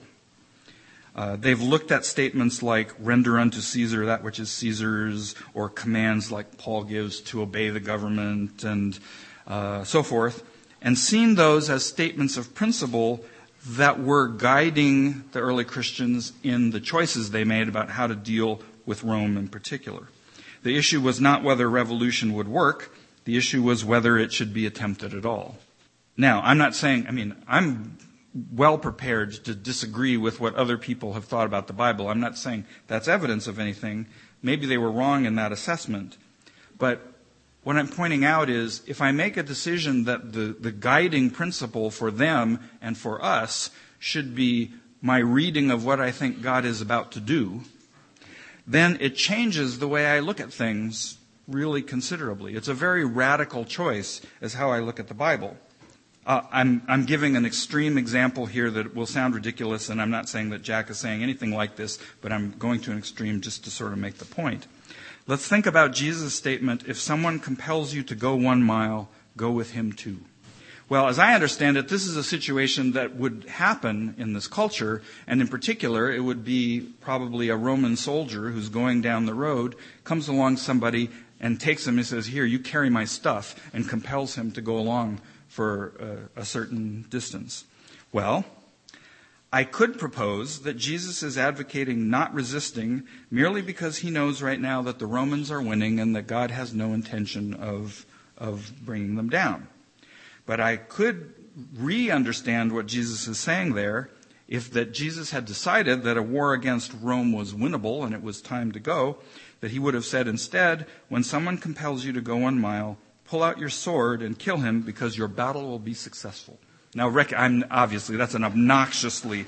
They've looked at statements like, render unto Caesar that which is Caesar's, or commands like Paul gives to obey the government, and so forth, and seen those as statements of principle that were guiding the early Christians in the choices they made about how to deal with Rome in particular. The issue was not whether revolution would work. The issue was whether it should be attempted at all. Now, I'm not saying, I'm well prepared to disagree with what other people have thought about the Bible. I'm not saying that's evidence of anything. Maybe they were wrong in that assessment. But what I'm pointing out is, if I make a decision that the guiding principle for them and for us should be my reading of what I think God is about to do, then it changes the way I look at things really considerably. It's a very radical choice as how I look at the Bible. I'm giving an extreme example here that will sound ridiculous, and I'm not saying that Jack is saying anything like this, but I'm going to an extreme just to sort of make the point. Let's think about Jesus' statement, if someone compels you to go 1 mile, go with him 2. Well, as I understand it, this is a situation that would happen in this culture, and in particular, it would be probably a Roman soldier who's going down the road, comes along somebody and takes him and says, "Here, you carry my stuff," and compels him to go along for a certain distance. Well, I could propose that Jesus is advocating not resisting merely because he knows right now that the Romans are winning and that God has no intention of bringing them down. But I could re-understand what Jesus is saying there if that Jesus had decided that a war against Rome was winnable and it was time to go, that he would have said instead, when someone compels you to go 1 mile, pull out your sword and kill him because your battle will be successful. Now, obviously, that's an obnoxiously,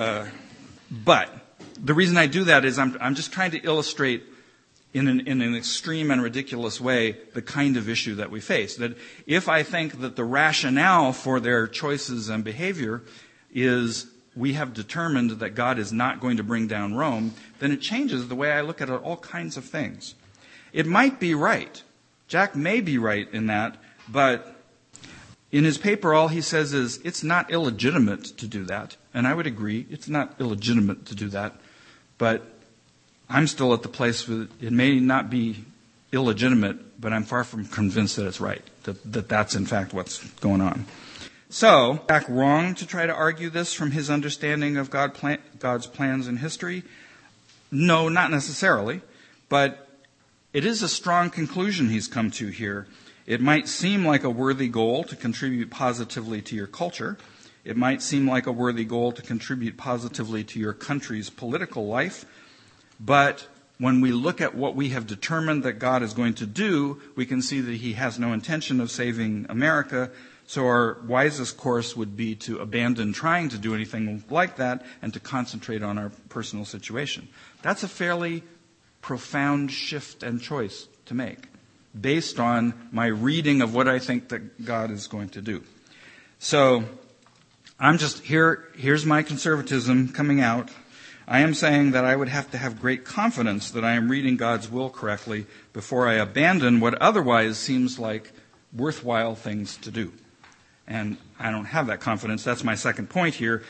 but the reason I do that is I'm just trying to illustrate in an extreme and ridiculous way the kind of issue that we face. That if I think that the rationale for their choices and behavior is we have determined that God is not going to bring down Rome, then it changes the way I look at all kinds of things. It might be right. Jack may be right in that, but in his paper all he says is it's not illegitimate to do that. And I would agree, it's not illegitimate to do that, but I'm still at the place where it may not be illegitimate, but I'm far from convinced that it's right, that that's in fact what's going on. So, Jack wrong to try to argue this from his understanding of God's plans in history? No, not necessarily, but it is a strong conclusion he's come to here. It might seem like a worthy goal to contribute positively to your culture. It might seem like a worthy goal to contribute positively to your country's political life. But when we look at what we have determined that God is going to do, we can see that he has no intention of saving America. So our wisest course would be to abandon trying to do anything like that and to concentrate on our personal situation. That's a fairly profound shift and choice to make based on my reading of what I think that God is going to do. So I'm just here's my conservatism coming out. I am saying that I would have to have great confidence that I am reading God's will correctly before I abandon what otherwise seems like worthwhile things to do. And I don't have that confidence. That's my second point here.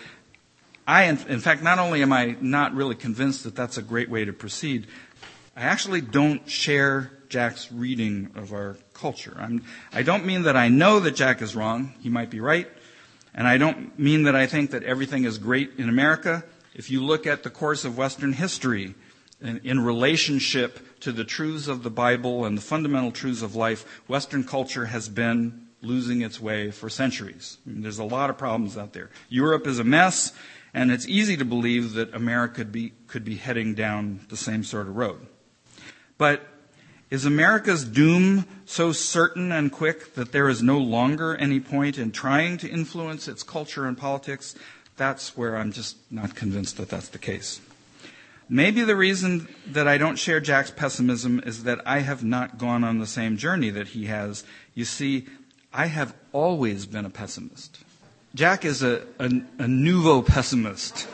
In fact, not only am I not really convinced that that's a great way to proceed, I actually don't share Jack's reading of our culture. I don't mean that I know that Jack is wrong. He might be right. And I don't mean that I think that everything is great in America. If you look at the course of Western history in relationship to the truths of the Bible and the fundamental truths of life, Western culture has been losing its way for centuries. There's a lot of problems out there. Europe is a mess, and it's easy to believe that America could be heading down the same sort of road. But is America's doom so certain and quick that there is no longer any point in trying to influence its culture and politics? That's where I'm just not convinced that that's the case. Maybe the reason that I don't share Jack's pessimism is that I have not gone on the same journey that he has. You see, I have always been a pessimist. Jack is a nouveau pessimist.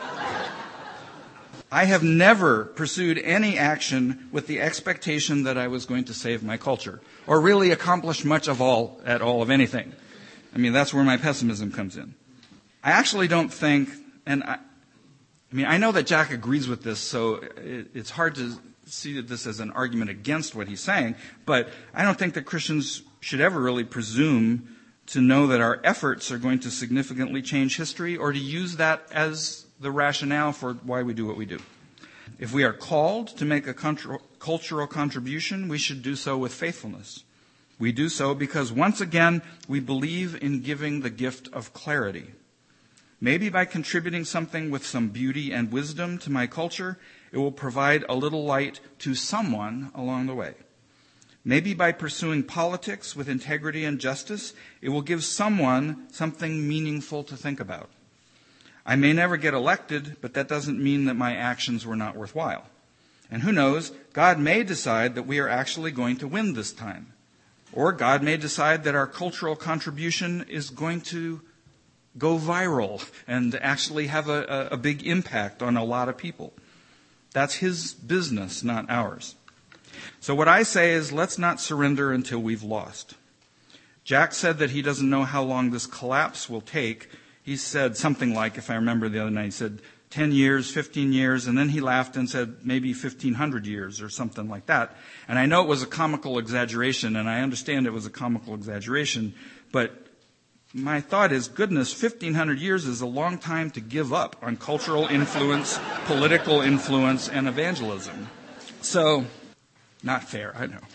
I have never pursued any action with the expectation that I was going to save my culture, or really accomplish much at all of anything. I mean, that's where my pessimism comes in. I actually don't think, and I know that Jack agrees with this, so it's hard to see this as an argument against what he's saying, but I don't think that Christians should ever really presume to know that our efforts are going to significantly change history or to use that as the rationale for why we do what we do. If we are called to make a cultural contribution, we should do so with faithfulness. We do so because, once again, we believe in giving the gift of clarity. Maybe by contributing something with some beauty and wisdom to my culture, it will provide a little light to someone along the way. Maybe by pursuing politics with integrity and justice, it will give someone something meaningful to think about. I may never get elected, but that doesn't mean that my actions were not worthwhile. And who knows, God may decide that we are actually going to win this time. Or God may decide that our cultural contribution is going to go viral and actually have a big impact on a lot of people. That's his business, not ours. So what I say is, let's not surrender until we've lost. Jack said that he doesn't know how long this collapse will take. He said something like, if I remember the other night, he said 10 years, 15 years, and then he laughed and said maybe 1,500 years or something like that. And I know it was a comical exaggeration, and I understand it was a comical exaggeration, but my thought is, goodness, 1,500 years is a long time to give up on cultural influence, political influence, and evangelism. So, not fair, I know.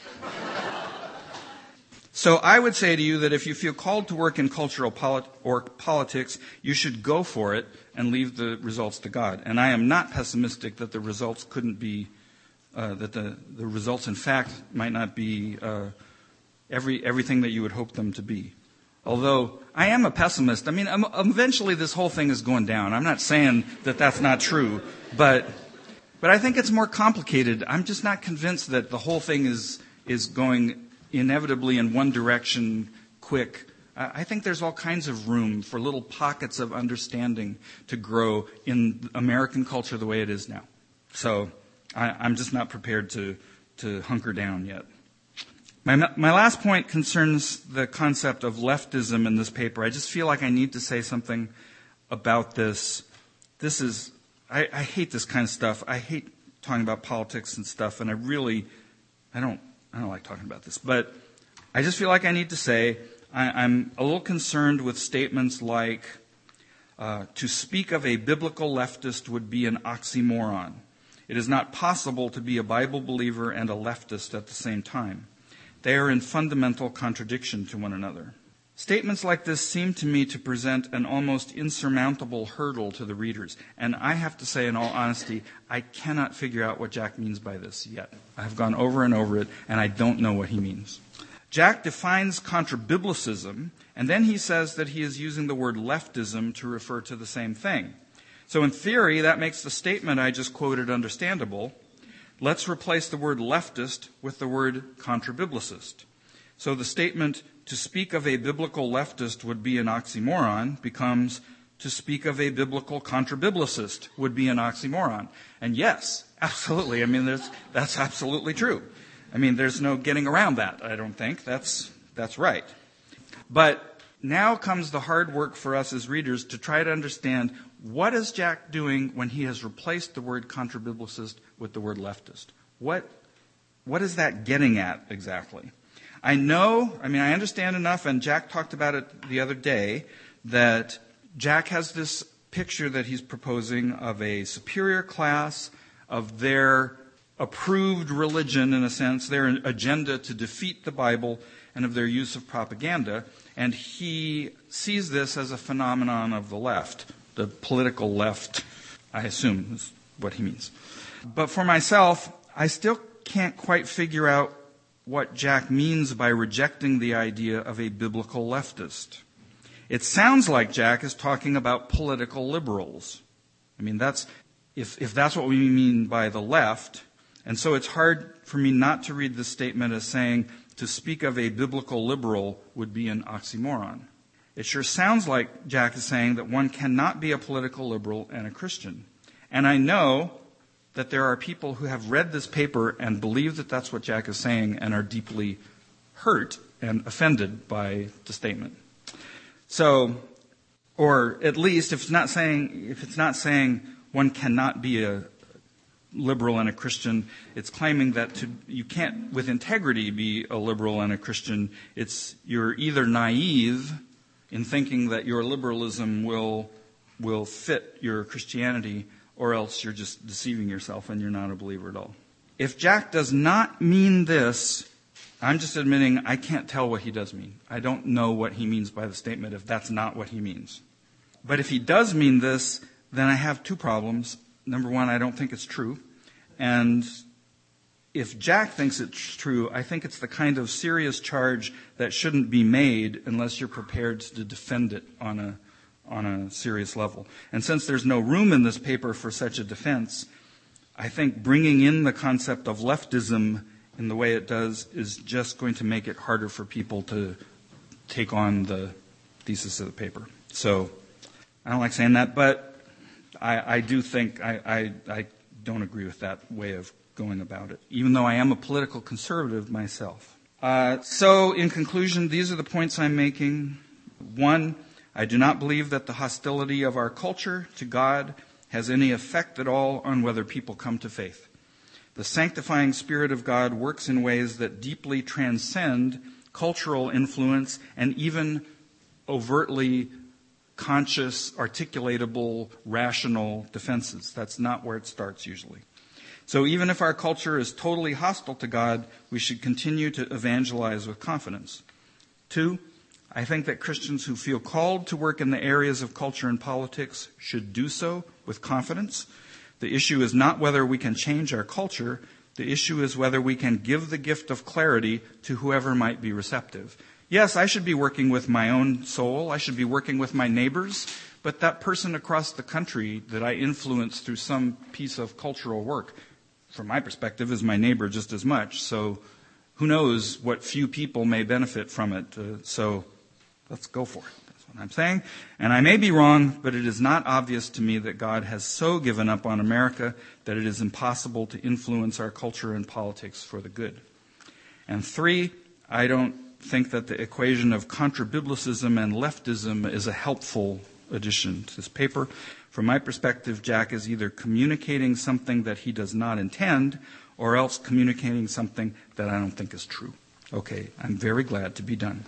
So I would say to you that if you feel called to work in cultural politics, you should go for it and leave the results to God. And I am not pessimistic that the results couldn't be, that the results in fact might not be everything that you would hope them to be. Although I am a pessimist. I mean, eventually this whole thing is going down. I'm not saying that that's not true, but I think it's more complicated. I'm just not convinced that the whole thing is going inevitably in one direction quick. I think there's all kinds of room for little pockets of understanding to grow in American culture the way it is now. So I'm just not prepared to hunker down yet. My last point concerns the concept of leftism in this paper. I just feel like I need to say something about this. I hate this kind of stuff. I hate talking about politics and stuff, and I don't like talking about this. But I just feel like I need to say I'm a little concerned with statements like, to speak of a biblical leftist would be an oxymoron. It is not possible to be a Bible believer and a leftist at the same time. They are in fundamental contradiction to one another. Statements like this seem to me to present an almost insurmountable hurdle to the readers. And I have to say, in all honesty, I cannot figure out what Jack means by this yet. I have gone over and over it, and I don't know what he means. Jack defines contra-biblicism, and then he says that he is using the word leftism to refer to the same thing. So in theory, that makes the statement I just quoted understandable. Let's replace the word leftist with the word contra-biblicist. So the statement, to speak of a biblical leftist would be an oxymoron, becomes to speak of a biblical contra-biblicist would be an oxymoron. And yes, absolutely. I mean, that's absolutely true. I mean, there's no getting around that, I don't think. That's right. But now comes the hard work for us as readers to try to understand what is Jack doing when he has replaced the word contra-biblicist with the word leftist. What is that getting at exactly? I understand enough, and Jack talked about it the other day, that Jack has this picture that he's proposing of a superior class, of their approved religion, in a sense, their agenda to defeat the Bible, and of their use of propaganda. And he sees this as a phenomenon of the left, the political left, I assume is what he means. But for myself, I still can't quite figure out what Jack means by rejecting the idea of a biblical leftist. It sounds like Jack is talking about political liberals. I mean, if that's what we mean by the left. And so it's hard for me not to read this statement as saying to speak of a biblical liberal would be an oxymoron. It sure sounds like Jack is saying that one cannot be a political liberal and a Christian. And I know that there are people who have read this paper and believe that that's what Jack is saying and are deeply hurt and offended by the statement. So, or at least if it's not saying one cannot be a liberal and a Christian, it's claiming that you can't with integrity be a liberal and a Christian. You're either naive in thinking that your liberalism will fit your Christianity, or else you're just deceiving yourself and you're not a believer at all. If Jack does not mean this, I'm just admitting I can't tell what he does mean. I don't know what he means by the statement if that's not what he means. But if he does mean this, then I have two problems. Number one, I don't think it's true. And if Jack thinks it's true, I think it's the kind of serious charge that shouldn't be made unless you're prepared to defend it on a serious level. And since there's no room in this paper for such a defense, I think bringing in the concept of leftism in the way it does is just going to make it harder for people to take on the thesis of the paper. So I don't like saying that, but I do think I don't agree with that way of going about it, even though I am a political conservative myself. So, in conclusion, these are the points I'm making. 1, I do not believe that the hostility of our culture to God has any effect at all on whether people come to faith. The sanctifying Spirit of God works in ways that deeply transcend cultural influence and even overtly conscious, articulatable, rational defenses. That's not where it starts usually. So even if our culture is totally hostile to God, we should continue to evangelize with confidence. 2, I think that Christians who feel called to work in the areas of culture and politics should do so with confidence. The issue is not whether we can change our culture. The issue is whether we can give the gift of clarity to whoever might be receptive. Yes, I should be working with my own soul. I should be working with my neighbors. But that person across the country that I influence through some piece of cultural work, from my perspective, is my neighbor just as much. So who knows what few people may benefit from it. So let's go for it. That's what I'm saying. And I may be wrong, but it is not obvious to me that God has so given up on America that it is impossible to influence our culture and politics for the good. And 3, I don't think that the equation of contra-biblicism and leftism is a helpful addition to this paper. From my perspective, Jack is either communicating something that he does not intend or else communicating something that I don't think is true. Okay, I'm very glad to be done.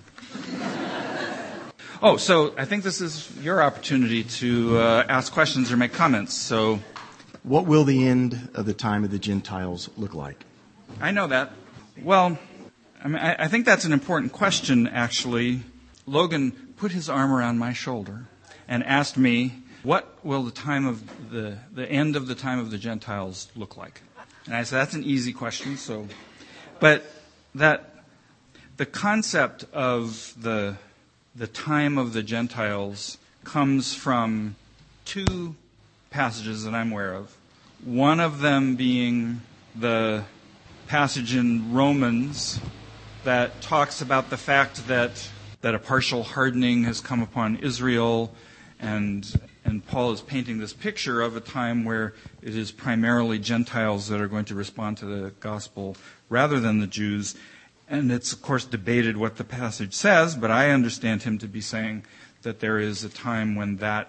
Oh, so I think this is your opportunity to ask questions or make comments. So, what will the end of the time of the Gentiles look like? I know that. Well, I think that's an important question, actually. Logan put his arm around my shoulder and asked me, what will the time of the end of the time of the Gentiles look like? And I said, that's an easy question. But that the concept of the time of the Gentiles comes from 2 passages that I'm aware of. One of them being the passage in Romans that talks about the fact that a partial hardening has come upon Israel, and Paul is painting this picture of a time where it is primarily Gentiles that are going to respond to the gospel rather than the Jews. And it's, of course, debated what the passage says, but I understand him to be saying that there is a time when that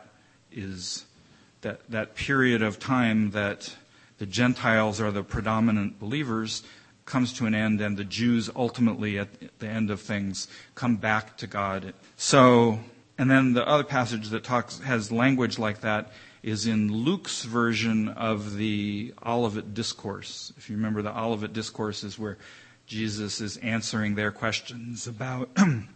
period of time that the Gentiles are the predominant believers comes to an end, and the Jews ultimately, at the end of things, come back to God. So, and then the other passage that has language like that is in Luke's version of the Olivet Discourse. If you remember, the Olivet Discourse is where Jesus is answering their questions about,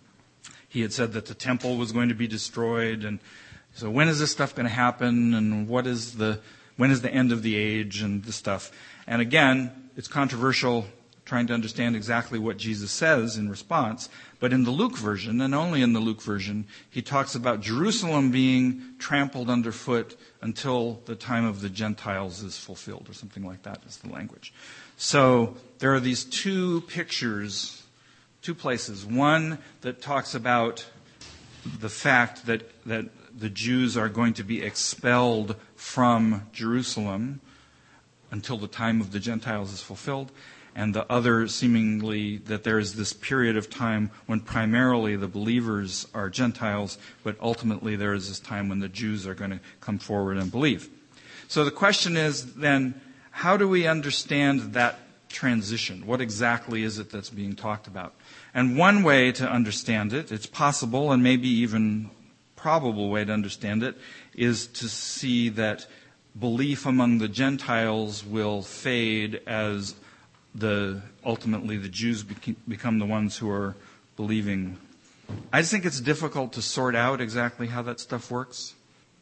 he had said that the temple was going to be destroyed, and so when is this stuff going to happen, and when is the end of the age, and this stuff. And again, it's controversial trying to understand exactly what Jesus says in response, but in the Luke version, and only in the Luke version, he talks about Jerusalem being trampled underfoot until the time of the Gentiles is fulfilled, or something like that is the language. So there are these 2 pictures, 2 places. One that talks about the fact that the Jews are going to be expelled from Jerusalem until the time of the Gentiles is fulfilled, and the other seemingly that there is this period of time when primarily the believers are Gentiles, but ultimately there is this time when the Jews are going to come forward and believe. So the question is then, how do we understand that transition? What exactly is it that's being talked about? And one way to understand it, it's possible and maybe even probable way to understand it, is to see that belief among the Gentiles will fade as ultimately the Jews become the ones who are believing. I just think it's difficult to sort out exactly how that stuff works.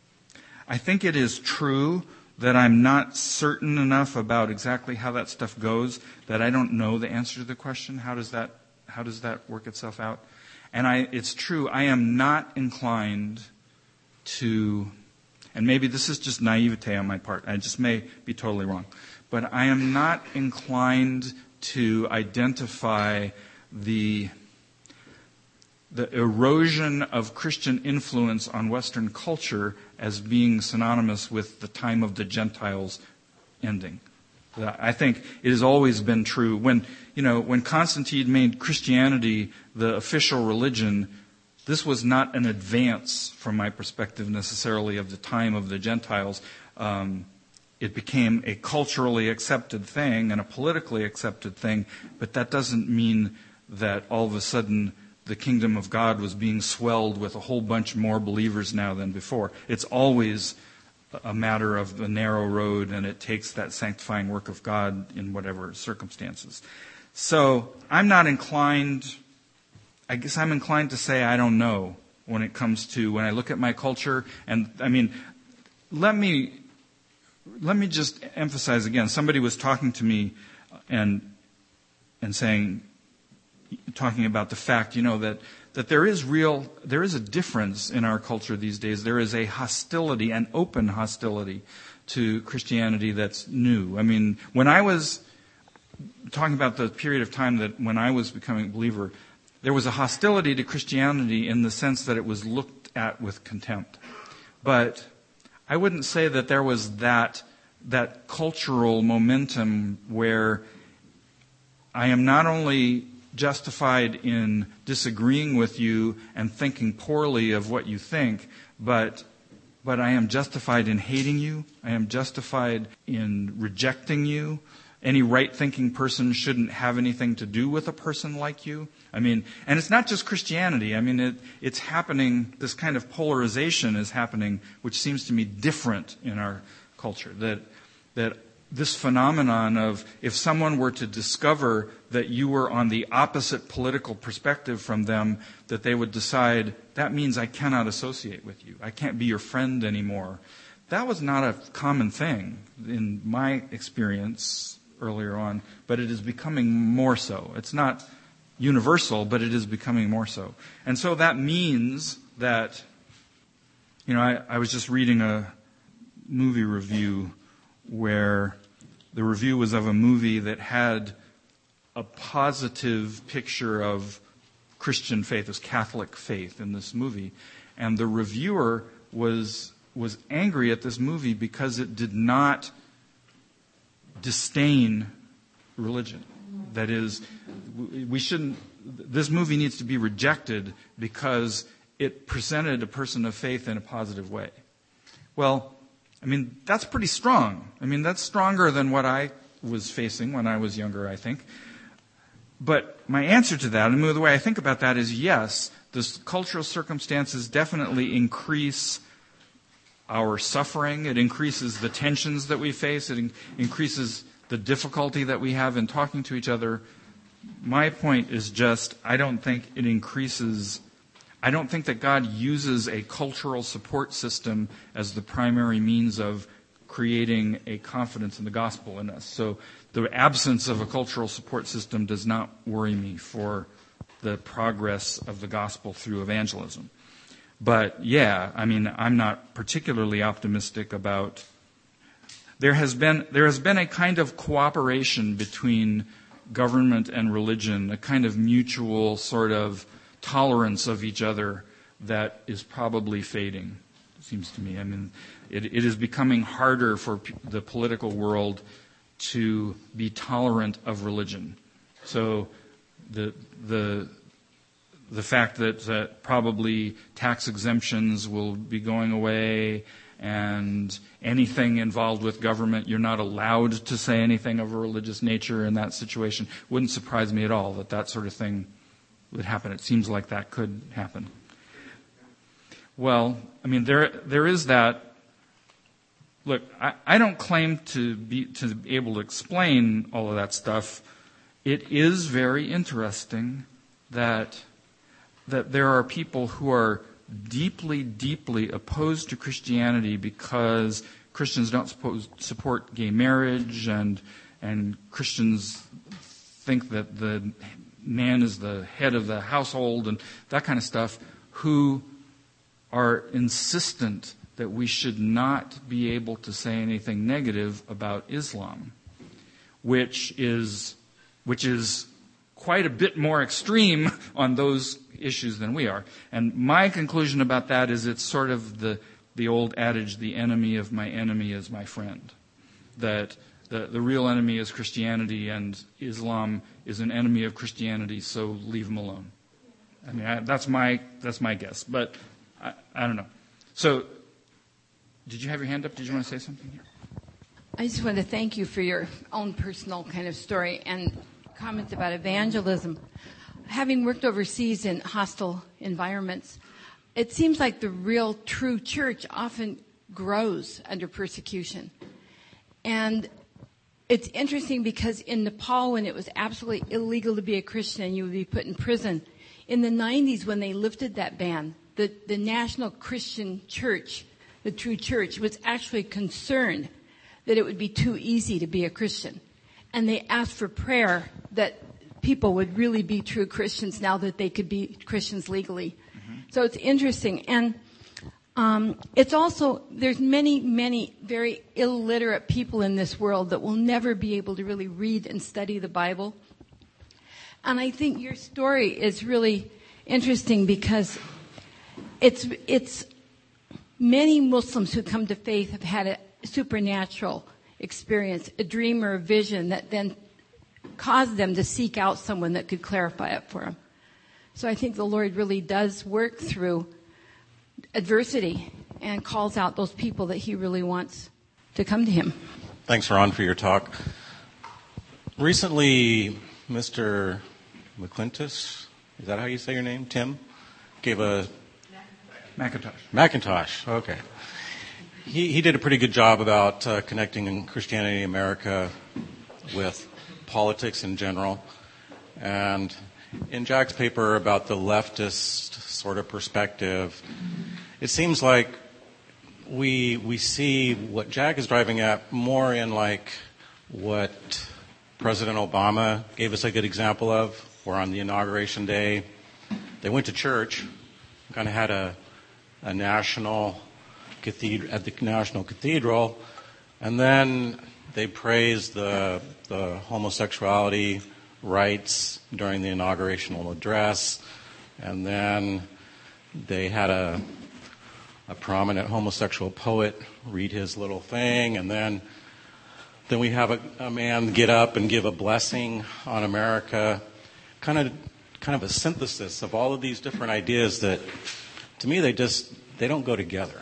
I think it is true that I'm not certain enough about exactly how that stuff goes that I don't know the answer to the question. How does that work itself out? And it's true, I am not inclined to, and maybe this is just naivete on my part, I just may be totally wrong, but I am not inclined to identify the erosion of Christian influence on Western culture as being synonymous with the time of the Gentiles ending. I think it has always been true. When Constantine made Christianity the official religion, this was not an advance from my perspective necessarily of the time of the Gentiles. It became a culturally accepted thing and a politically accepted thing, but that doesn't mean that all of a sudden the kingdom of God was being swelled with a whole bunch more believers now than before. It's always a matter of the narrow road, and it takes that sanctifying work of God in whatever circumstances. So I'm inclined to say I don't know when it comes to, when I look at my culture. And I mean, let me just emphasize again, somebody was talking to me and talking about the fact, that there is a difference in our culture these days. There is a hostility, an open hostility to Christianity that's new. I mean, when I was talking about the period of time that when I was becoming a believer, there was a hostility to Christianity in the sense that it was looked at with contempt. But I wouldn't say that there was that cultural momentum where I am not only justified in disagreeing with you and thinking poorly of what you think, but I am justified in hating you. I am justified in rejecting you. Any right-thinking person shouldn't have anything to do with a person like you. I mean, and it's not just Christianity. I mean, it's happening, this kind of polarization is happening, which seems to me different in our culture. That this phenomenon of, if someone were to discover that you were on the opposite political perspective from them, that they would decide, that means I cannot associate with you. I can't be your friend anymore. That was not a common thing in my experience earlier on, but it is becoming more so. It's not universal, but it is becoming more so. And so that means that, I was just reading a movie review where the review was of a movie that had a positive picture of Christian faith, as Catholic faith in this movie. And the reviewer was angry at this movie because it did not disdain religion. That is, this movie needs to be rejected because it presented a person of faith in a positive way. Well, I mean, that's pretty strong. I mean, that's stronger than what I was facing when I was younger, I think. But my answer to that, and the way I think about that is, yes, the cultural circumstances definitely increase our suffering. It increases the tensions that we face. It increases the difficulty that we have in talking to each other. My point is just, I don't think that God uses a cultural support system as the primary means of creating a confidence in the gospel in us. So the absence of a cultural support system does not worry me for the progress of the gospel through evangelism. But yeah, I mean, I'm not particularly optimistic about. There has been a kind of cooperation between government and religion, a kind of mutual sort of tolerance of each other that is probably fading, it seems to me. I mean, it is becoming harder for the political world to be tolerant of religion. So the fact that probably tax exemptions will be going away, and anything involved with government, you're not allowed to say anything of a religious nature in that situation, wouldn't surprise me at all that sort of thing would happen. It seems like that could happen. Well, I mean, there is that. Look, I don't claim to be able to explain all of that stuff. It is very interesting that there are people who are deeply, deeply opposed to Christianity because Christians don't support gay marriage, and Christians think that the man is the head of the household and that kind of stuff, who are insistent that we should not be able to say anything negative about Islam, which is quite a bit more extreme on those issues than we are. And my conclusion about that is it's sort of the old adage, the enemy of my enemy is my friend. That the real enemy is Christianity, and Islam is an enemy of Christianity, so leave them alone. I mean, that's my guess, but I don't know. So, did you have your hand up? Did you want to say something here? I just want to thank you for your own personal kind of story and comments about evangelism. Having worked overseas in hostile environments, it seems like the real true church often grows under persecution. And it's interesting because in Nepal, when it was absolutely illegal to be a Christian and you would be put in prison, in the 90s when they lifted that ban, the National Christian Church, the true church, was actually concerned that it would be too easy to be a Christian. And they asked for prayer that people would really be true Christians now that they could be Christians legally. Mm-hmm. So it's interesting. And it's also, there's many, many very illiterate people in this world that will never be able to really read and study the Bible. And I think your story is really interesting because it's many Muslims who come to faith have had a supernatural experience, a dream or a vision that then caused them to seek out someone that could clarify it for them. So I think the Lord really does work through adversity and calls out those people that he really wants to come to him. Thanks, Ron, for your talk. Recently, Mr. McClintus, is that how you say your name, Tim? Gave a... McIntosh, okay. He did a pretty good job about connecting Christianity in America with politics in general. And in Jack's paper about the leftist sort of perspective, it seems like we see what Jack is driving at more in like what President Obama gave us a good example of, where on the inauguration day, they went to church, kind of had a national cathedral at the National Cathedral, and then they praised the homosexuality rights during the inaugurational address, and then they had a prominent homosexual poet read his little thing, and then we have a man get up and give a blessing on America, kind of a synthesis of all of these different ideas that, to me, they don't go together.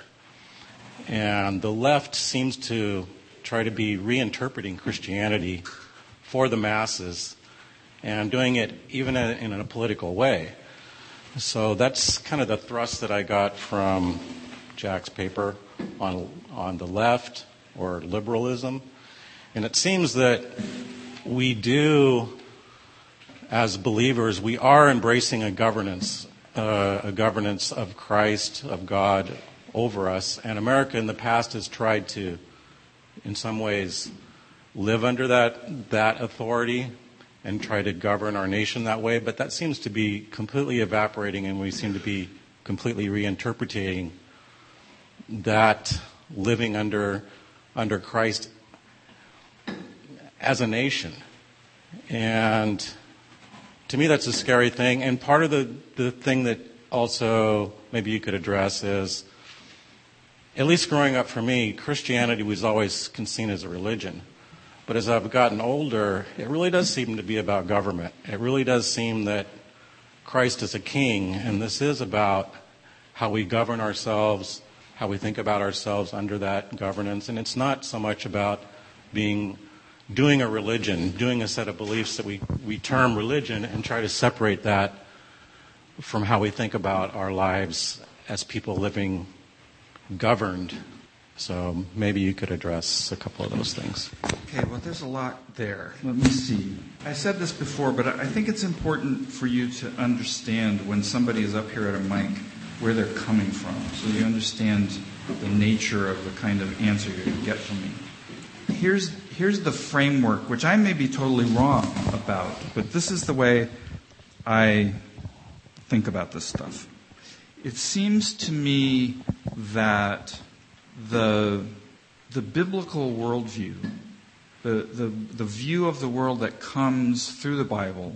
And the left seems to try to be reinterpreting Christianity for the masses and doing it even in a political way. So that's kind of the thrust that I got from Jack's paper on the left or liberalism. And it seems that we do, as believers, we are embracing a governance of Christ, of God over us. And America in the past has tried to, in some ways, live under that authority and try to govern our nation that way. But that seems to be completely evaporating, and we seem to be completely reinterpreting that living under Christ as a nation. And to me, that's a scary thing. And part of the thing that also maybe you could address is, at least growing up for me, Christianity was always seen as a religion. But as I've gotten older, it really does seem to be about government. It really does seem that Christ is a king, and this is about how we govern ourselves, how we think about ourselves under that governance. And it's not so much about doing a religion, doing a set of beliefs that we term religion, and try to separate that from how we think about our lives as people living governed. So maybe you could address a couple of those things. Okay, well, there's a lot there. Let me see. I said this before, but I think it's important for you to understand when somebody is up here at a mic where they're coming from, so you understand the nature of the kind of answer you're going to get from me. Here's the framework, which I may be totally wrong about, but this is the way I think about this stuff. It seems to me that the biblical worldview, the view of the world that comes through the Bible,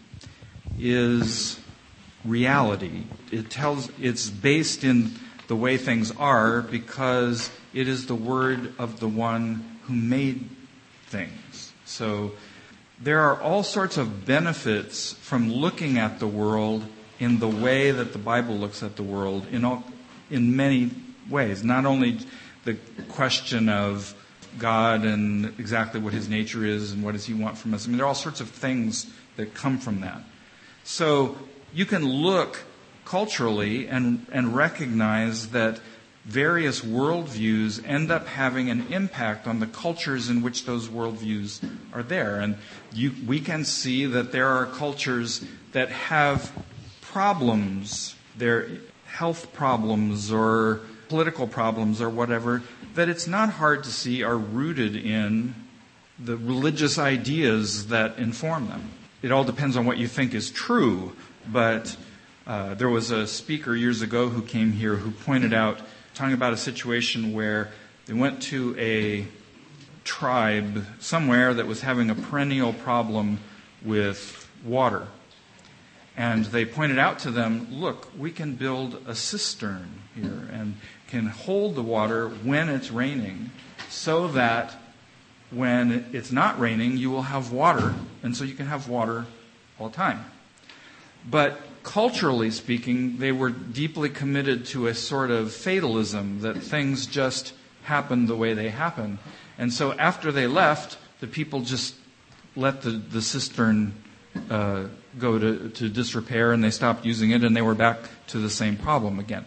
is reality. It's based in the way things are because it is the word of the one who made things. So there are all sorts of benefits from looking at the world in the way that the Bible looks at the world in many ways. Not only the question of God and exactly what his nature is and what does he want from us. I mean, there are all sorts of things that come from that. So you can look culturally and recognize that various worldviews end up having an impact on the cultures in which those worldviews are there. And we can see that there are cultures that have problems, their health problems or political problems or whatever, that it's not hard to see are rooted in the religious ideas that inform them. It all depends on what you think is true, but there was a speaker years ago who came here who pointed out, talking about a situation where they went to a tribe somewhere that was having a perennial problem with water. And they pointed out to them, look, we can build a cistern here and can hold the water when it's raining so that when it's not raining, you will have water, and so you can have water all the time. But culturally speaking, they were deeply committed to a sort of fatalism, that things just happen the way they happen. And so after they left, the people just let the cistern go to disrepair, and they stopped using it, and they were back to the same problem again.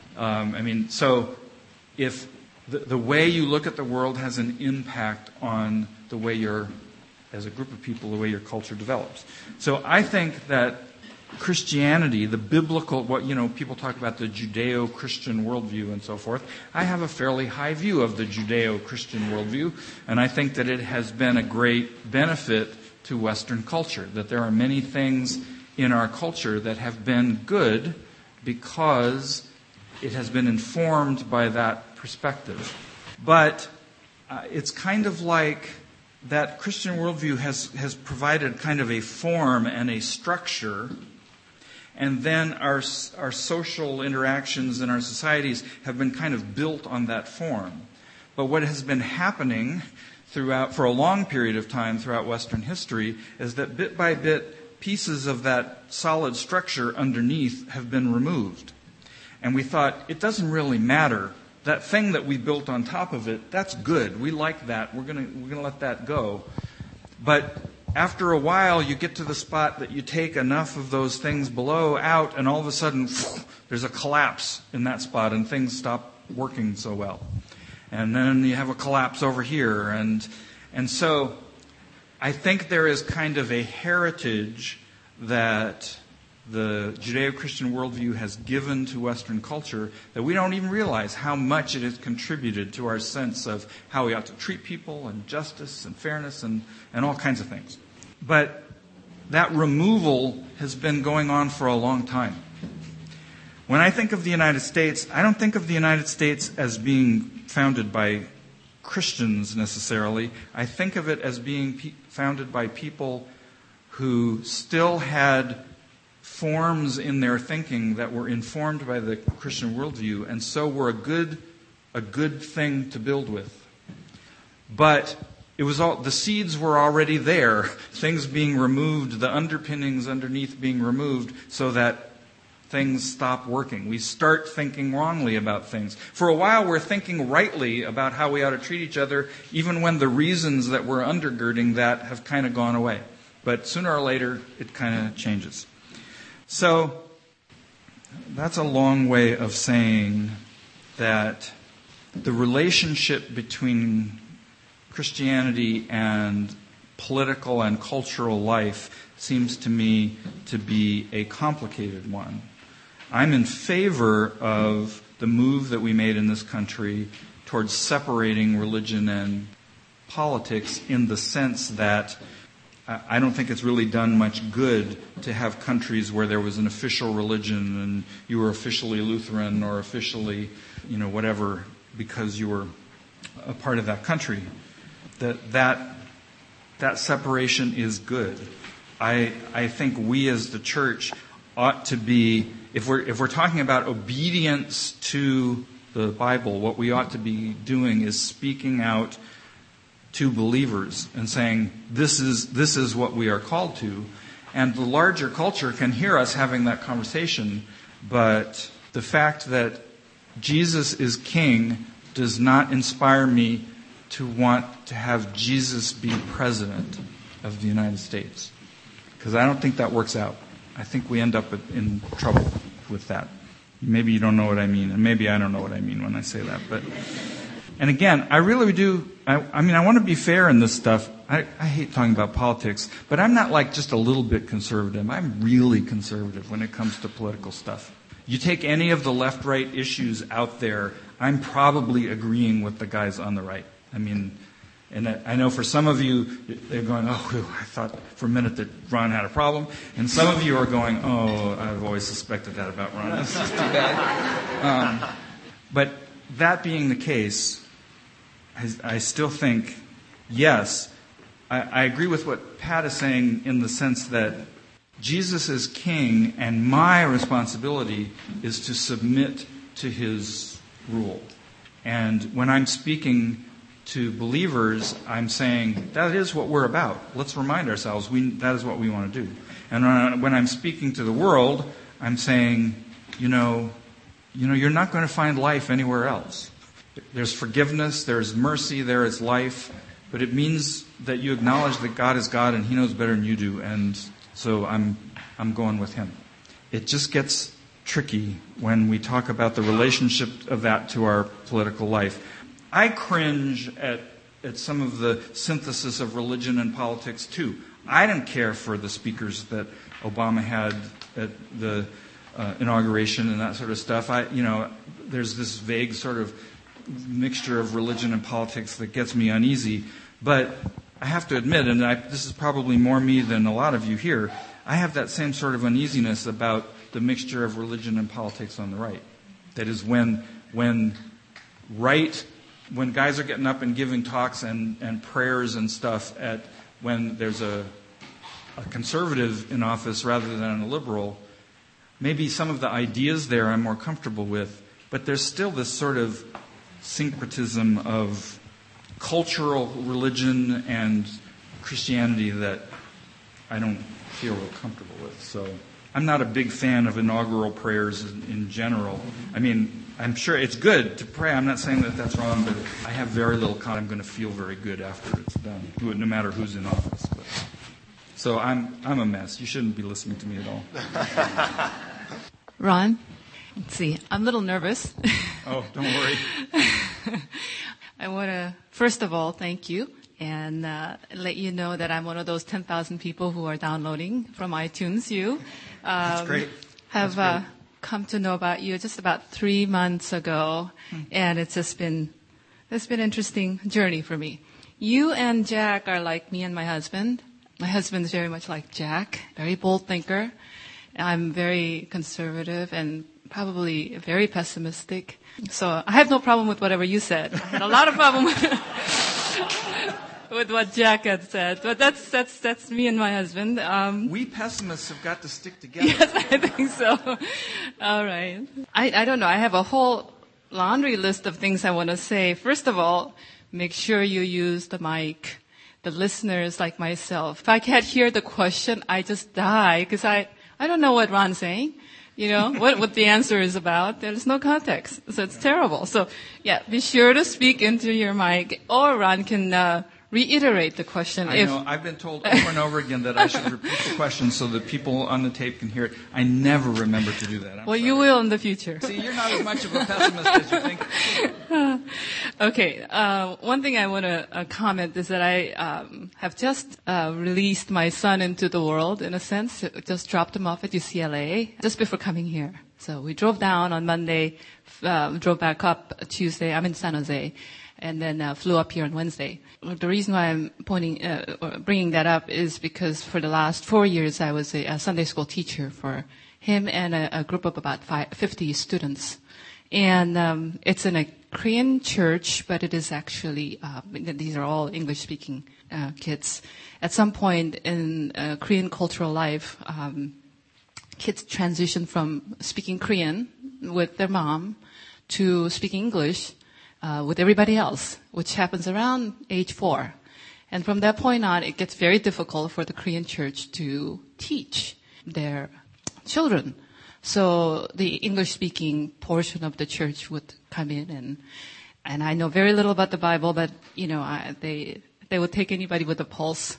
So if the way you look at the world has an impact on the way as a group of people, the way your culture develops. So I think that Christianity, the biblical, people talk about the Judeo-Christian worldview and so forth. I have a fairly high view of the Judeo-Christian worldview, and I think that it has been a great benefit to Western culture, that there are many things in our culture that have been good because it has been informed by that perspective. But it's kind of like that Christian worldview has provided kind of a form and a structure, and then our social interactions in our societies have been kind of built on that form. But what has been happening for a long period of time throughout Western history is that bit by bit, pieces of that solid structure underneath have been removed. And we thought, it doesn't really matter. That thing that we built on top of it, that's good. We like that. We're gonna let that go. But after a while, you get to the spot that you take enough of those things below out, and all of a sudden, there's a collapse in that spot, and things stop working so well. And then you have a collapse over here. And so I think there is kind of a heritage that the Judeo-Christian worldview has given to Western culture that we don't even realize how much it has contributed to our sense of how we ought to treat people and justice and fairness and all kinds of things. But that removal has been going on for a long time. When I think of the United States, I don't think of the United States as being founded by Christians necessarily. I think of it as being founded by people who still had forms in their thinking that were informed by the Christian worldview, and so were a good thing to build with. But it was the seeds were already there, things being removed, the underpinnings underneath being removed, so that things stop working. We start thinking wrongly about things. For a while, we're thinking rightly about how we ought to treat each other, even when the reasons that were undergirding that have kind of gone away. But sooner or later, it kind of changes. So that's a long way of saying that the relationship between Christianity and political and cultural life seems to me to be a complicated one. I'm in favor of the move that we made in this country towards separating religion and politics, in the sense that I don't think it's really done much good to have countries where there was an official religion and you were officially Lutheran or officially, whatever, because you were a part of that country. That separation is good. I think we as the church ought to be, if we're talking about obedience to the Bible, what we ought to be doing is speaking out to believers and saying, this is what we are called to. And the larger culture can hear us having that conversation, but the fact that Jesus is king does not inspire me to want to have Jesus be president of the United States. Because I don't think that works out. I think we end up in trouble with that. Maybe you don't know what I mean, and maybe I don't know what I mean when I say that. And again, I really do, I want to be fair in this stuff. I hate talking about politics, but I'm not like just a little bit conservative. I'm really conservative when it comes to political stuff. You take any of the left-right issues out there, I'm probably agreeing with the guys on the right. And I know for some of you, they're going, oh, I thought for a minute that Ron had a problem. And some of you are going, oh, I've always suspected that about Ron. This is too bad. But that being the case, I still think, yes, I agree with what Pat is saying in the sense that Jesus is king, and my responsibility is to submit to his rule. And when I'm speaking to believers, I'm saying, that is what we're about. Let's remind ourselves, that is what we want to do. And when I'm speaking to the world, I'm saying, you're not going to find life anywhere else. There's forgiveness, there's mercy, there is life, but it means that you acknowledge that God is God and he knows better than you do, and so I'm going with him. It just gets tricky when we talk about the relationship of that to our political life. I cringe at some of the synthesis of religion and politics too. I didn't care for the speakers that Obama had at the inauguration and that sort of stuff. There's this vague sort of mixture of religion and politics that gets me uneasy. But I have to admit, and this is probably more me than a lot of you here, I have that same sort of uneasiness about the mixture of religion and politics on the right. That is when guys are getting up and giving talks and prayers and stuff when there's a conservative in office rather than a liberal, maybe some of the ideas there I'm more comfortable with, but there's still this sort of syncretism of cultural religion and Christianity that I don't feel real comfortable with. So I'm not a big fan of inaugural prayers in general. I'm sure it's good to pray. I'm not saying that that's wrong, but I have very little I'm going to feel very good after it's done, no matter who's in office. So I'm a mess. You shouldn't be listening to me at all. Ron, let's see. I'm a little nervous. Oh, don't worry. I want to, first of all, thank you and let you know that I'm one of those 10,000 people who are downloading from iTunes. That's great. Have come to know about you just about 3 months ago, and it's been an interesting journey for me. You and Jack are like me and my husband. My husband's very much like Jack, very bold thinker. I'm very conservative and probably very pessimistic. So I have no problem with whatever you said. I had a lot of problem with what Jack had said, but that's me and my husband. We pessimists have got to stick together. Yes, I think so. All right. I don't know. I have a whole laundry list of things I want to say. First of all, make sure you use the mic. The listeners like myself, if I can't hear the question, I just die because I don't know what Ron's saying. What the answer is about. There's no context. So it's terrible. So, yeah, be sure to speak into your mic, or Ron can reiterate the question. I know. I've been told over and over again that I should repeat the question so that people on the tape can hear it. I never remember to do that. I'm sorry. You will in the future. See, you're not as much of a pessimist as you think. Okay. One thing I want to comment is that I have just released my son into the world, in a sense. Just dropped him off at UCLA just before coming here. So we drove down on Monday, drove back up Tuesday. I'm in San Jose. And then flew up here on Wednesday. The reason why I'm bringing that up is because for the last 4 years I was a Sunday school teacher for him and a group of about 50 students. And it's in a Korean church, but it is actually, these are all English-speaking kids. At some point in Korean cultural life, kids transition from speaking Korean with their mom to speaking English with everybody else, which happens around age 4. And from that point on, it gets very difficult for the Korean church to teach their children. So the English-speaking portion of the church would come in, and I know very little about the Bible, but they would take anybody with a pulse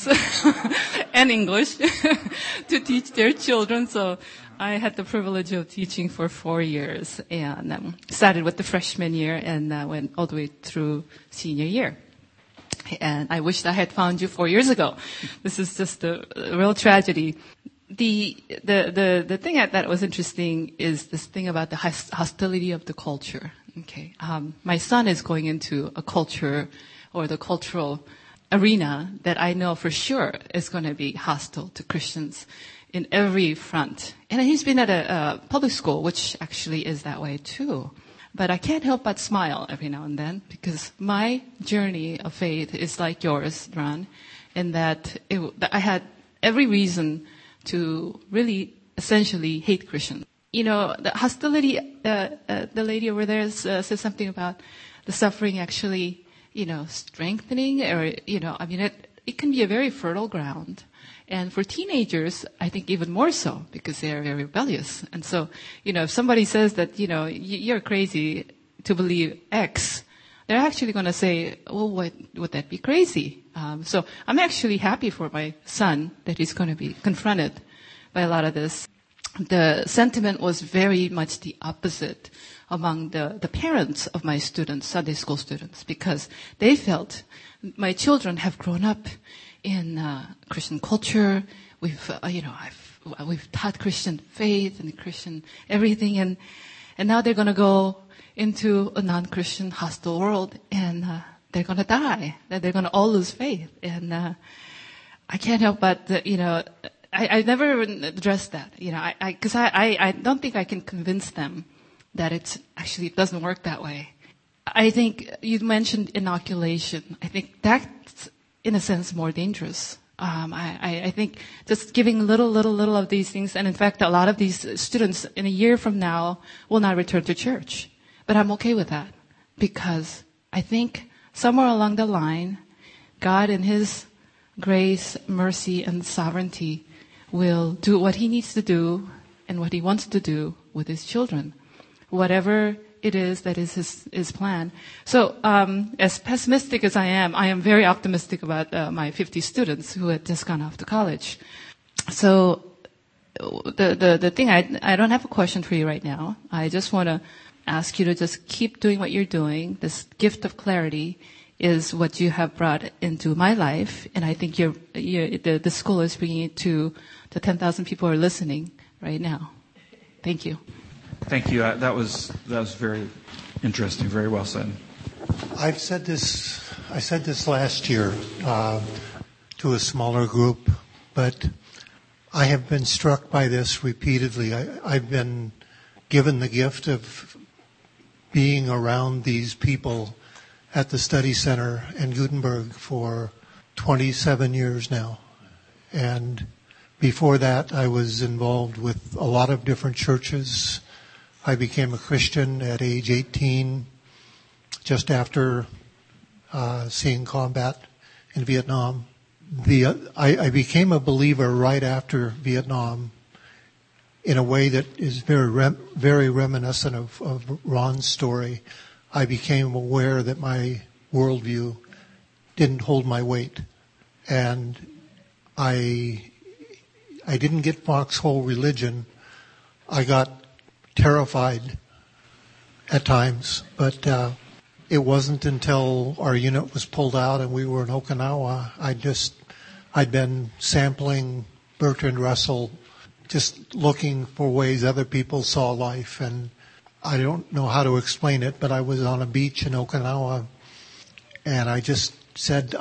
and English to teach their children. So I had the privilege of teaching for 4 years, and started with the freshman year and went all the way through senior year. And I wished I had found you 4 years ago. This is just a real tragedy. The thing that was interesting is this thing about the hostility of the culture. Okay, my son is going into a culture or the cultural arena that I know for sure is going to be hostile to Christians in every front. And he's been at a public school, which actually is that way too. But I can't help but smile every now and then because my journey of faith is like yours, Ron, in that I had every reason to really essentially hate Christians. The hostility, the lady over there said something about the suffering actually, strengthening or, it can be a very fertile ground. And for teenagers, I think even more so because they are very rebellious. And so, if somebody says that, you're crazy to believe X, they're actually going to say, well, would that be crazy? So I'm actually happy for my son that he's going to be confronted by a lot of this. The sentiment was very much the opposite among the parents of my students, Sunday school students, because they felt my children have grown up in Christian culture. We've taught Christian faith and Christian everything, and now they're going to go into a non-Christian hostile world, and they're going to die. That they're going to all lose faith, and I can't help but I never addressed that, because I don't think I can convince them that it doesn't work that way. I think you mentioned inoculation. I think that's in a sense more dangerous. I think just giving little of these things, and in fact, a lot of these students in a year from now will not return to church. But I'm okay with that because I think somewhere along the line, God in His grace, mercy, and sovereignty will do what He needs to do and what He wants to do with His children, whatever it is that is His plan. So, as pessimistic as I am very optimistic about my 50 students who had just gone off to college. So, the thing, I don't have a question for you right now. I just want to ask you to just keep doing what you're doing. This gift of clarity is what you have brought into my life, and I think the school is bringing it to the 10,000 people who are listening right now. Thank you. Thank you. That was very interesting. Very well said. I said this last year to a smaller group, but I have been struck by this repeatedly. I've been given the gift of being around these people at the study center in Gutenberg for 27 years now. And before that, I was involved with a lot of different churches. I became a Christian at age 18, just after seeing combat in Vietnam. I became a believer right after Vietnam in a way that is very reminiscent of Ron's story. I became aware that my worldview didn't hold my weight, and I didn't get foxhole religion. I got terrified at times, but it wasn't until our unit was pulled out and we were in Okinawa, I'd been sampling Bertrand Russell, just looking for ways other people saw life, and I don't know how to explain it, but I was on a beach in Okinawa, and I just said,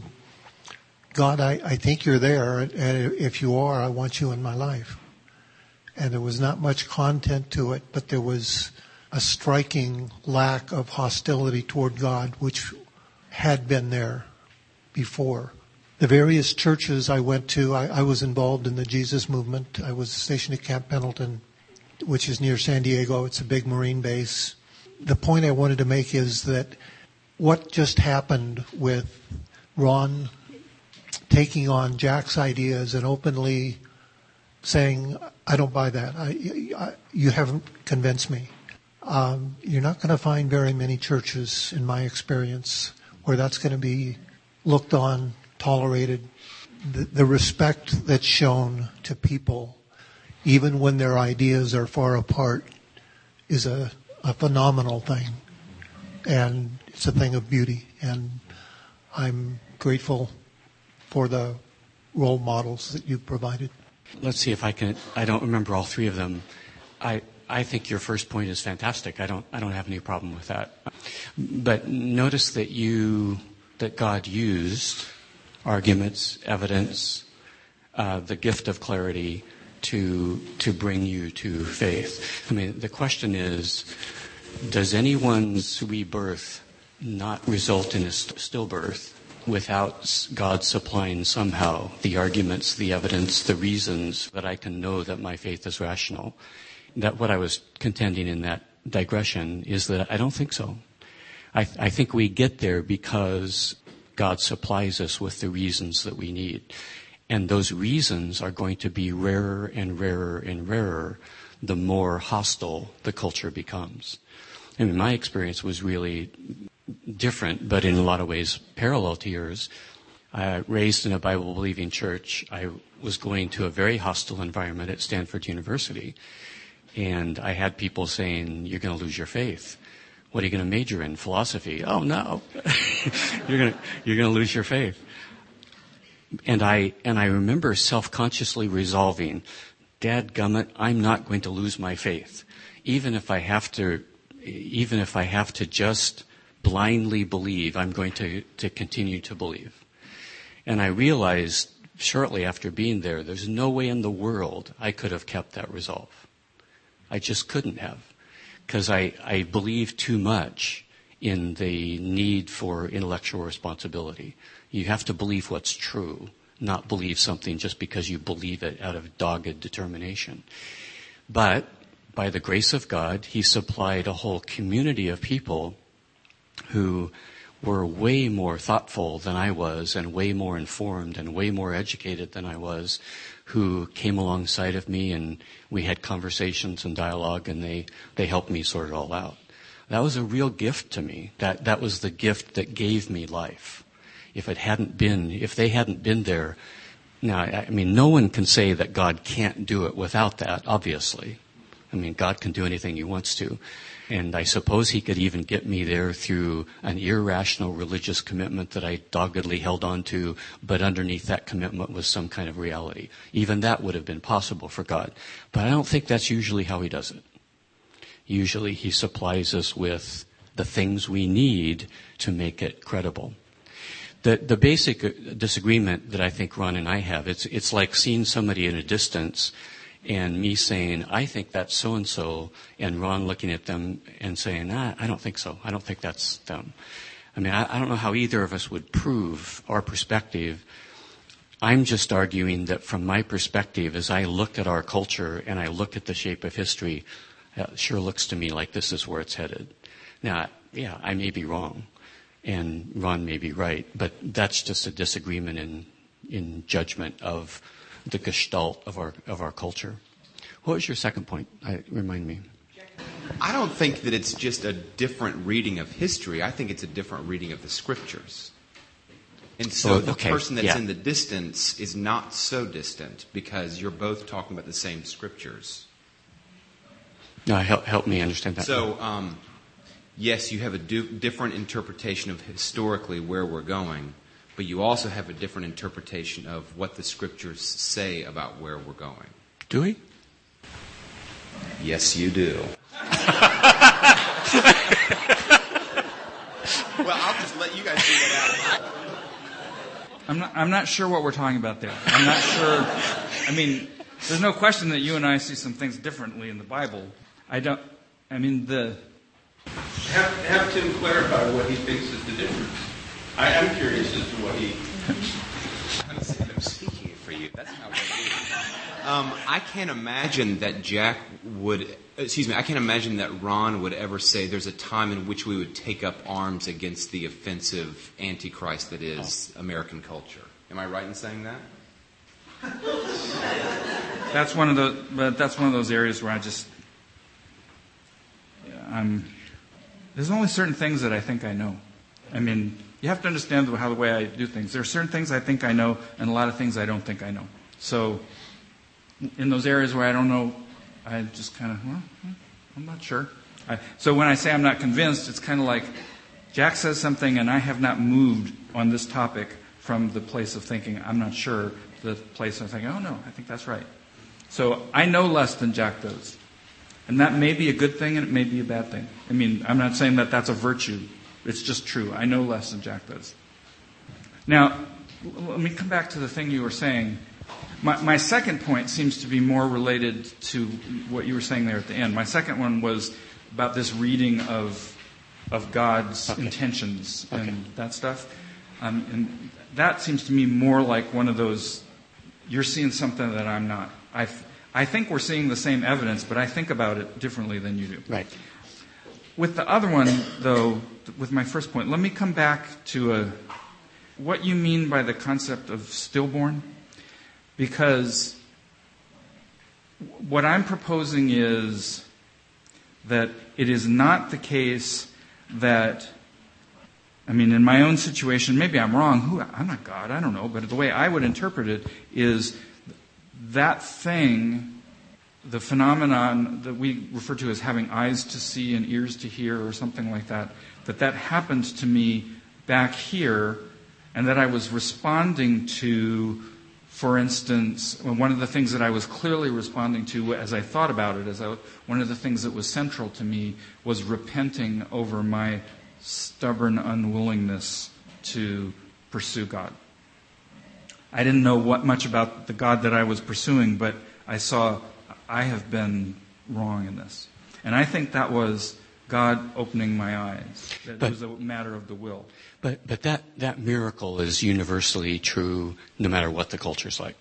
God, I think you're there, and if you are, I want you in my life. And there was not much content to it, but there was a striking lack of hostility toward God, which had been there before. The various churches I went to, I was involved in the Jesus movement. I was stationed at Camp Pendleton, which is near San Diego. It's a big Marine base. The point I wanted to make is that what just happened with Ron taking on Jack's ideas and openly saying, I don't buy that. You haven't convinced me. You're not going to find very many churches, in my experience, where that's going to be looked on, tolerated. The respect that's shown to people, even when their ideas are far apart, is a phenomenal thing. And it's a thing of beauty. And I'm grateful for the role models that you've provided. Let's see if I can. I don't remember all three of them. I think your first point is fantastic. I don't have any problem with that. But notice that God used arguments, evidence, the gift of clarity to bring you to faith. I mean, the question is, does anyone's rebirth not result in a stillbirth without God supplying somehow the arguments, the evidence, the reasons that I can know that my faith is rational? That what I was contending in that digression is that I don't think so. I think we get there because God supplies us with the reasons that we need. And those reasons are going to be rarer and rarer and rarer the more hostile the culture becomes. I mean, my experience was really different, but in a lot of ways parallel to yours. Raised in a Bible-believing church, I was going to a very hostile environment at Stanford University. And I had people saying, you're going to lose your faith. What are you going to major in? Philosophy? Oh, no. You're going to lose your faith. And I remember self-consciously resolving, dadgummit, I'm not going to lose my faith. Even if I have to just blindly believe, I'm going to continue to believe. And I realized shortly after being there, there's no way in the world I could have kept that resolve. I just couldn't have, because I believe too much in the need for intellectual responsibility. You have to believe what's true, not believe something just because you believe it out of dogged determination. But by the grace of God, He supplied a whole community of people who were way more thoughtful than I was and way more informed and way more educated than I was, who came alongside of me, and we had conversations and dialogue, and they helped me sort it all out. That was a real gift to me. That was the gift that gave me life. If they hadn't been there, now, I mean, no one can say that God can't do it without that, obviously. I mean, God can do anything He wants to. And I suppose He could even get me there through an irrational religious commitment that I doggedly held on to, but underneath that commitment was some kind of reality. Even that would have been possible for God. But I don't think that's usually how He does it. Usually He supplies us with the things we need to make it credible. The basic disagreement that I think Ron and I have, it's like seeing somebody in a distance and me saying, I think that's so-and-so, and Ron looking at them and saying, I don't think so. I don't think that's them. I mean, I don't know how either of us would prove our perspective. I'm just arguing that from my perspective, as I look at our culture and I look at the shape of history, it sure looks to me like this is where it's headed. Now, yeah, I may be wrong, and Ron may be right, but that's just a disagreement in judgment of the gestalt of our culture. What was your second point? Remind me. I don't think that it's just a different reading of history. I think it's a different reading of the scriptures. And so the person that's in the distance is not so distant because you're both talking about the same scriptures. No, help me understand that. So, yes, you have a different interpretation of historically where we're going, but you also have a different interpretation of what the scriptures say about where we're going. Do we? Yes, you do. Well, I'll just let you guys figure that out. I'm not sure what we're talking about there. I'm not sure. I mean, there's no question that you and I see some things differently in the Bible. Have Tim clarify what he thinks is the difference. I am curious as to what he... I'm speaking for you. That's not what I do. I can't imagine that I can't imagine that Ron would ever say there's a time in which we would take up arms against the offensive antichrist that is American culture. Am I right in saying that? That's one of those areas where there's only certain things that I think I know. I mean, you have to understand the way I do things. There are certain things I think I know, and a lot of things I don't think I know. So, in those areas where I don't know, I just kind of, I'm not sure. So when I say I'm not convinced, it's kind of like Jack says something, and I have not moved on this topic from the place of thinking I'm not sure to the place of thinking, oh no, I think that's right. So I know less than Jack does. And that may be a good thing, and it may be a bad thing. I mean, I'm not saying that that's a virtue. It's just true. I know less than Jack does. Now, let me come back to the thing you were saying. My second point seems to be more related to what you were saying there at the end. My second one was about this reading of God's intentions and that stuff. And that seems to me more like one of those, you're seeing something that I'm not. I think we're seeing the same evidence, but I think about it differently than you do. Right. With the other one, though, with my first point, let me come back to what you mean by the concept of stillborn. Because what I'm proposing is that it is not the case that, I mean, in my own situation, maybe I'm wrong. I'm not God, I don't know. But the way I would interpret it is that thing, the phenomenon that we refer to as having eyes to see and ears to hear or something like that, that happened to me back here, and that I was responding to. For instance, one of the things that I was clearly responding to as I thought about it, one of the things that was central to me was repenting over my stubborn unwillingness to pursue God. I didn't know much about the God that I was pursuing, but I saw I have been wrong in this. And I think that was God opening my eyes. It was a matter of the will. But that miracle is universally true no matter what the culture's like.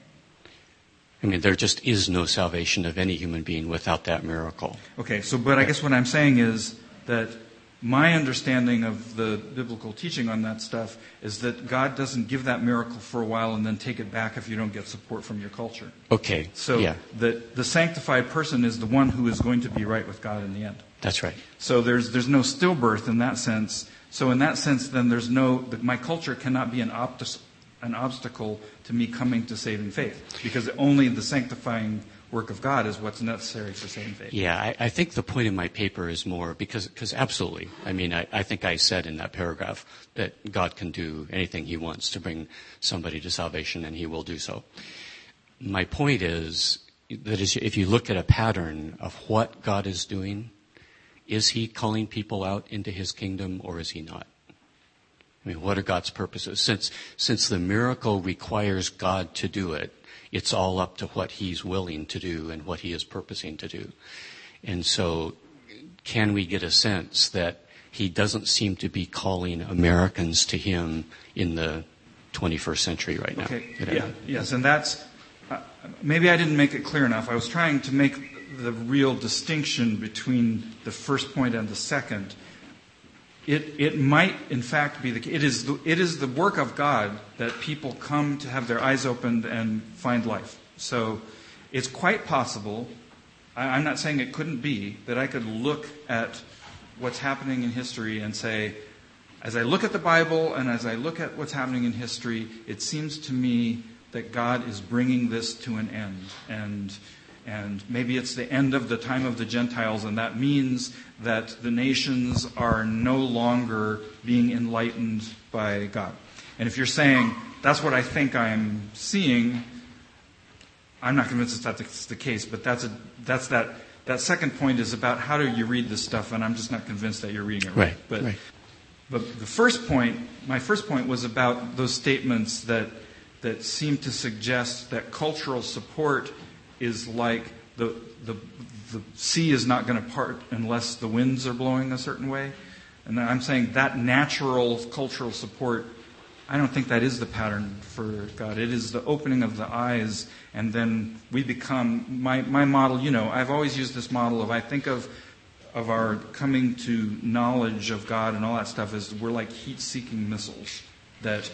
I mean, there just is no salvation of any human being without that miracle. Okay, but I guess what I'm saying is that my understanding of the biblical teaching on that stuff is that God doesn't give that miracle for a while and then take it back if you don't get support from your culture. Okay. So the sanctified person is the one who is going to be right with God in the end. That's right. So there's no stillbirth in that sense. So in that sense, then my culture cannot be an obstacle to me coming to saving faith, because only the sanctifying work of God is what's necessary for saving faith. Yeah, I think the point in my paper is more because absolutely. I mean, I think I said in that paragraph that God can do anything he wants to bring somebody to salvation, and he will do so. My point is that if you look at a pattern of what God is doing, is he calling people out into his kingdom or is he not? I mean, what are God's purposes? Since the miracle requires God to do it, it's all up to what he's willing to do and what he is purposing to do. And so can we get a sense that he doesn't seem to be calling Americans to him in the 21st century right now? Okay. Yeah. Yes, and that's maybe I didn't make it clear enough. I was trying to make the real distinction between the first point and the second. It might, in fact, be it is the work of God that people come to have their eyes opened and find life. So it's quite possible, I'm not saying it couldn't be, that I could look at what's happening in history and say, as I look at the Bible and as I look at what's happening in history, it seems to me that God is bringing this to an end. And maybe it's the end of the time of the Gentiles, and that means that the nations are no longer being enlightened by God. And if you're saying, that's what I think I'm seeing, I'm not convinced that that's the case, but that second point is about how do you read this stuff, and I'm just not convinced that you're reading it right. But the first point, my first point was about those statements that seem to suggest that cultural support is like the sea is not going to part unless the winds are blowing a certain way. And I'm saying that natural cultural support I don't think that is the pattern for God. It is the opening of the eyes, and then we become, my model, I've always used this model of, I think of our coming to knowledge of God and all that stuff as we're like heat-seeking missiles. That,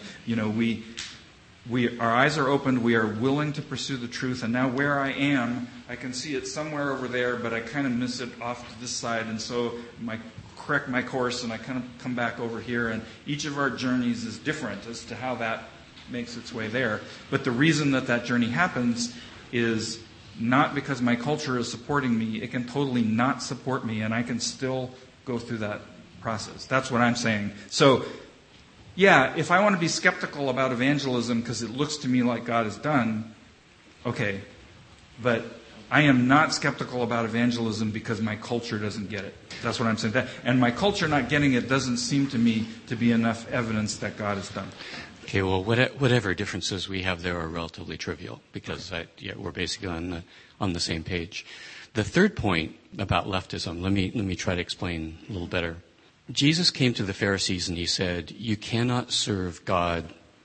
our eyes are opened, we are willing to pursue the truth, and now where I am, I can see it somewhere over there, but I kind of miss it off to this side, and so correct my course, and I kind of come back over here, and each of our journeys is different as to how that makes its way there. But the reason that journey happens is not because my culture is supporting me. It can totally not support me, and I can still go through that process. That's what I'm saying. So, yeah, if I want to be skeptical about evangelism because it looks to me like God is done, okay. But I am not skeptical about evangelism because my culture doesn't get it. That's what I'm saying. And my culture not getting it doesn't seem to me to be enough evidence that God is done. Okay, well, whatever differences we have there are relatively trivial because we're basically on the same page. The third point about leftism, let me try to explain a little better. Jesus came to the Pharisees and he said, "You cannot serve God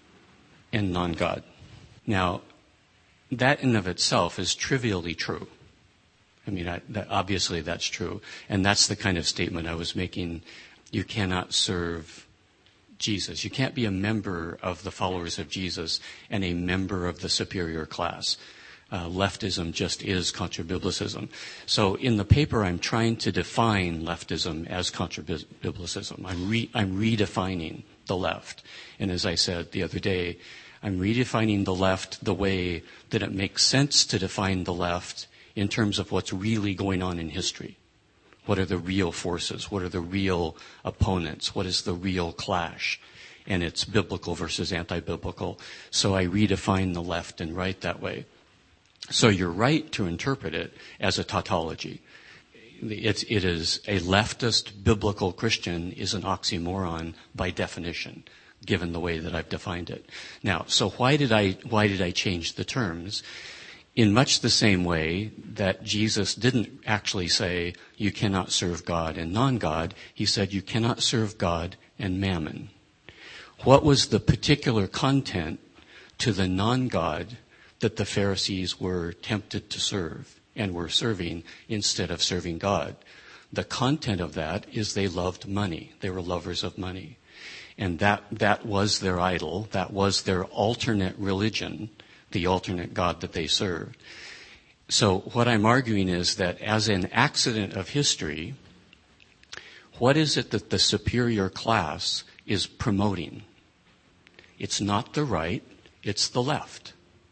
and non-God." Now, that in of itself is trivially true. I mean, obviously that's true. And that's the kind of statement I was making. You cannot serve Jesus. You can't be a member of the followers of Jesus and a member of the superior class. Leftism just is contra-biblicism. So in the paper, I'm trying to define leftism as contra-biblicism. I'm redefining the left. And as I said the other day, I'm redefining the left the way that it makes sense to define the left in terms of what's really going on in history. What are the real forces? What are the real opponents? What is the real clash? And it's biblical versus anti-biblical. So I redefine the left and right that way. So you're right to interpret it as a tautology. It is a leftist biblical Christian is an oxymoron by definition, given the way that I've defined it. Now, so why did I change the terms? In much the same way that Jesus didn't actually say you cannot serve God and non-God, he said you cannot serve God and mammon. What was the particular content to the non-God that the Pharisees were tempted to serve and were serving instead of serving God? The content of that is they loved money. They were lovers of money. And that was their idol. That was their alternate religion, the alternate God that they served. So what I'm arguing is that as an accident of history, what is it that the superior class is promoting? It's not the right, it's the left.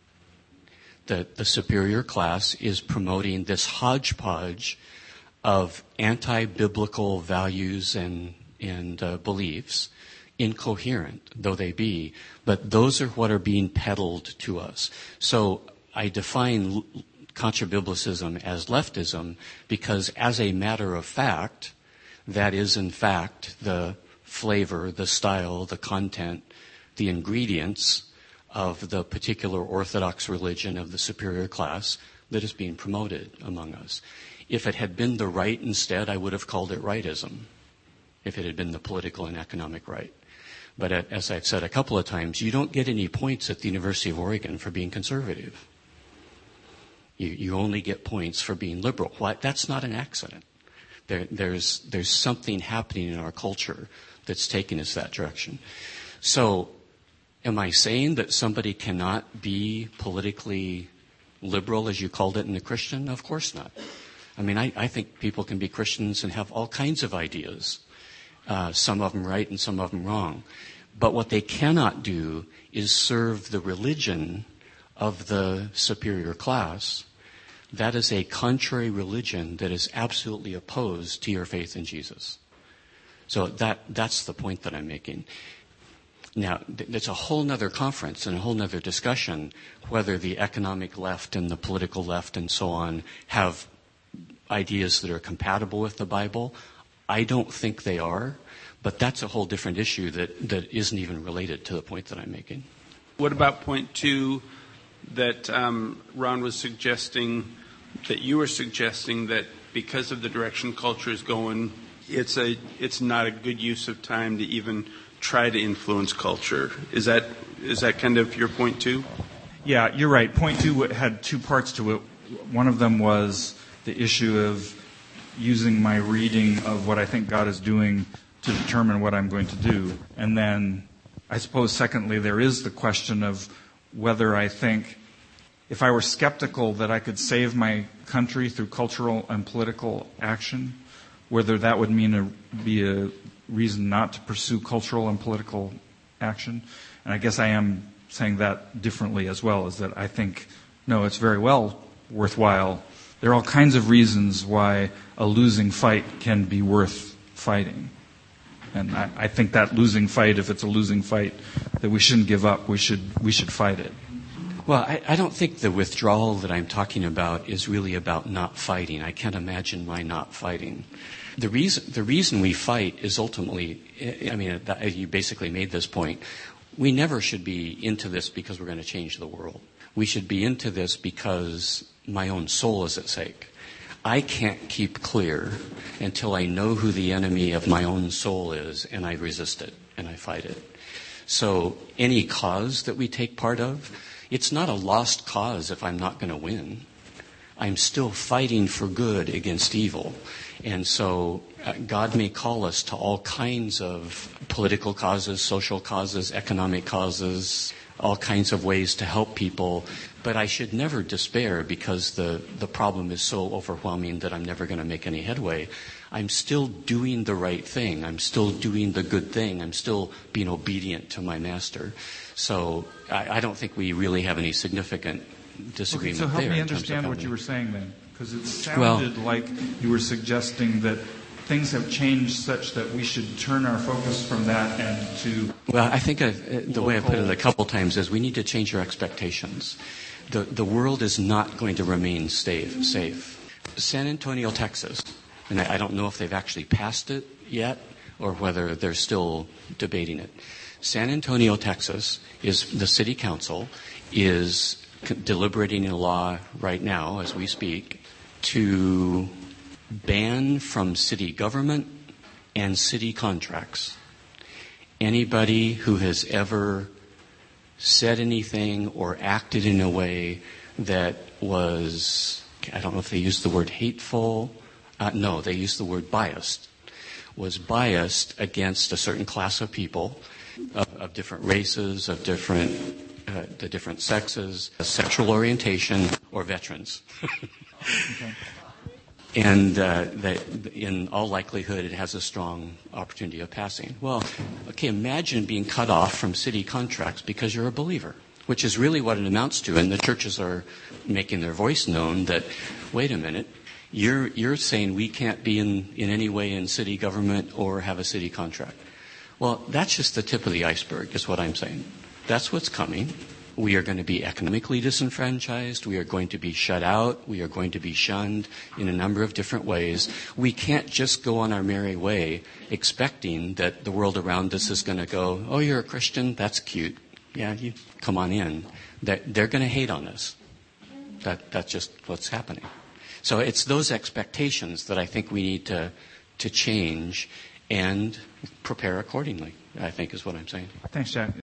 The superior class is promoting this hodgepodge of anti-biblical values and beliefs, incoherent though they be, but those are what are being peddled to us. So I define contra-biblicism as leftism because as a matter of fact, that is in fact the flavor, the style, the content, the ingredients of the particular orthodox religion of the superior class that is being promoted among us. If it had been the right instead, I would have called it rightism, if it had been the political and economic right. But as I've said a couple of times, you don't get any points at the University of Oregon for being conservative. You only get points for being liberal. Why? That's not an accident. There's something happening in our culture that's taking us that direction. So am I saying that somebody cannot be politically liberal, as you called it in the Christian? Of course not. I mean, I think people can be Christians and have all kinds of ideas, some of them right and some of them wrong. But what they cannot do is serve the religion of the superior class. That is a contrary religion that is absolutely opposed to your faith in Jesus. So that's the point that I'm making. Now, it's a whole nother conference and a whole nother discussion whether the economic left and the political left and so on have ideas that are compatible with the Bible. I don't think they are, but that's a whole different issue that isn't even related to the point that I'm making. What about point 2 that Ron was suggesting, that you were suggesting, that because of the direction culture is going, it's not a good use of time to even try to influence culture. Is that kind of your point too? Yeah, you're right. Point two had two parts to it. One of them was the issue of using my reading of what I think God is doing to determine what I'm going to do. And then, I suppose, secondly, there is the question of whether I think, if I were skeptical that I could save my country through cultural and political action, whether that would be a reason not to pursue cultural and political action. And I guess I am saying that differently as well, is that I think, no, it's very well worthwhile. There are all kinds of reasons why a losing fight can be worth fighting. And I think that losing fight, if it's a losing fight, that we shouldn't give up. We should fight it. Well, I don't think the withdrawal that I'm talking about is really about not fighting. I can't imagine my not fighting. The reason we fight is ultimately, you basically made this point. We never should be into this because we're going to change the world. We should be into this because my own soul is at stake. I can't keep clear until I know who the enemy of my own soul is, and I resist it, and I fight it. So any cause that we take part of, it's not a lost cause if I'm not going to win. I'm still fighting for good against evil. And so God may call us to all kinds of political causes, social causes, economic causes, all kinds of ways to help people. But I should never despair because the problem is so overwhelming that I'm never going to make any headway. I'm still doing the right thing. I'm still doing the good thing. I'm still being obedient to my master. So I don't think we really have any significant disagreement there. So help me understand what you were saying then. Because it sounded like you were suggesting that things have changed such that we should turn our focus from that and to... Well, I think the way I put it a couple times is we need to change our expectations. The world is not going to remain safe. San Antonio, Texas, and I don't know if they've actually passed it yet or whether they're still debating it. San Antonio, Texas, is the city council is deliberating a law right now as we speak to ban from city government and city contracts anybody who has ever said anything or acted in a way that was, I don't know if they used the word hateful. No, they used the word biased. Was biased against a certain class of people of different races, of the different sexes, sexual orientation, or veterans. Okay. And that in all likelihood, it has a strong opportunity of passing. Well, okay, imagine being cut off from city contracts because you're a believer, which is really what it amounts to. And the churches are making their voice known that, wait a minute, you're saying we can't be in any way in city government or have a city contract. Well, that's just the tip of the iceberg, is what I'm saying. That's what's coming. We are going to be economically disenfranchised. We are going to be shut out. We are going to be shunned in a number of different ways. We can't just go on our merry way expecting that the world around us is going to go, oh, you're a Christian? That's cute. Yeah, you come on in. They're going to hate on us. That's just what's happening. So it's those expectations that I think we need to change and prepare accordingly, I think is what I'm saying. Thanks, Jack.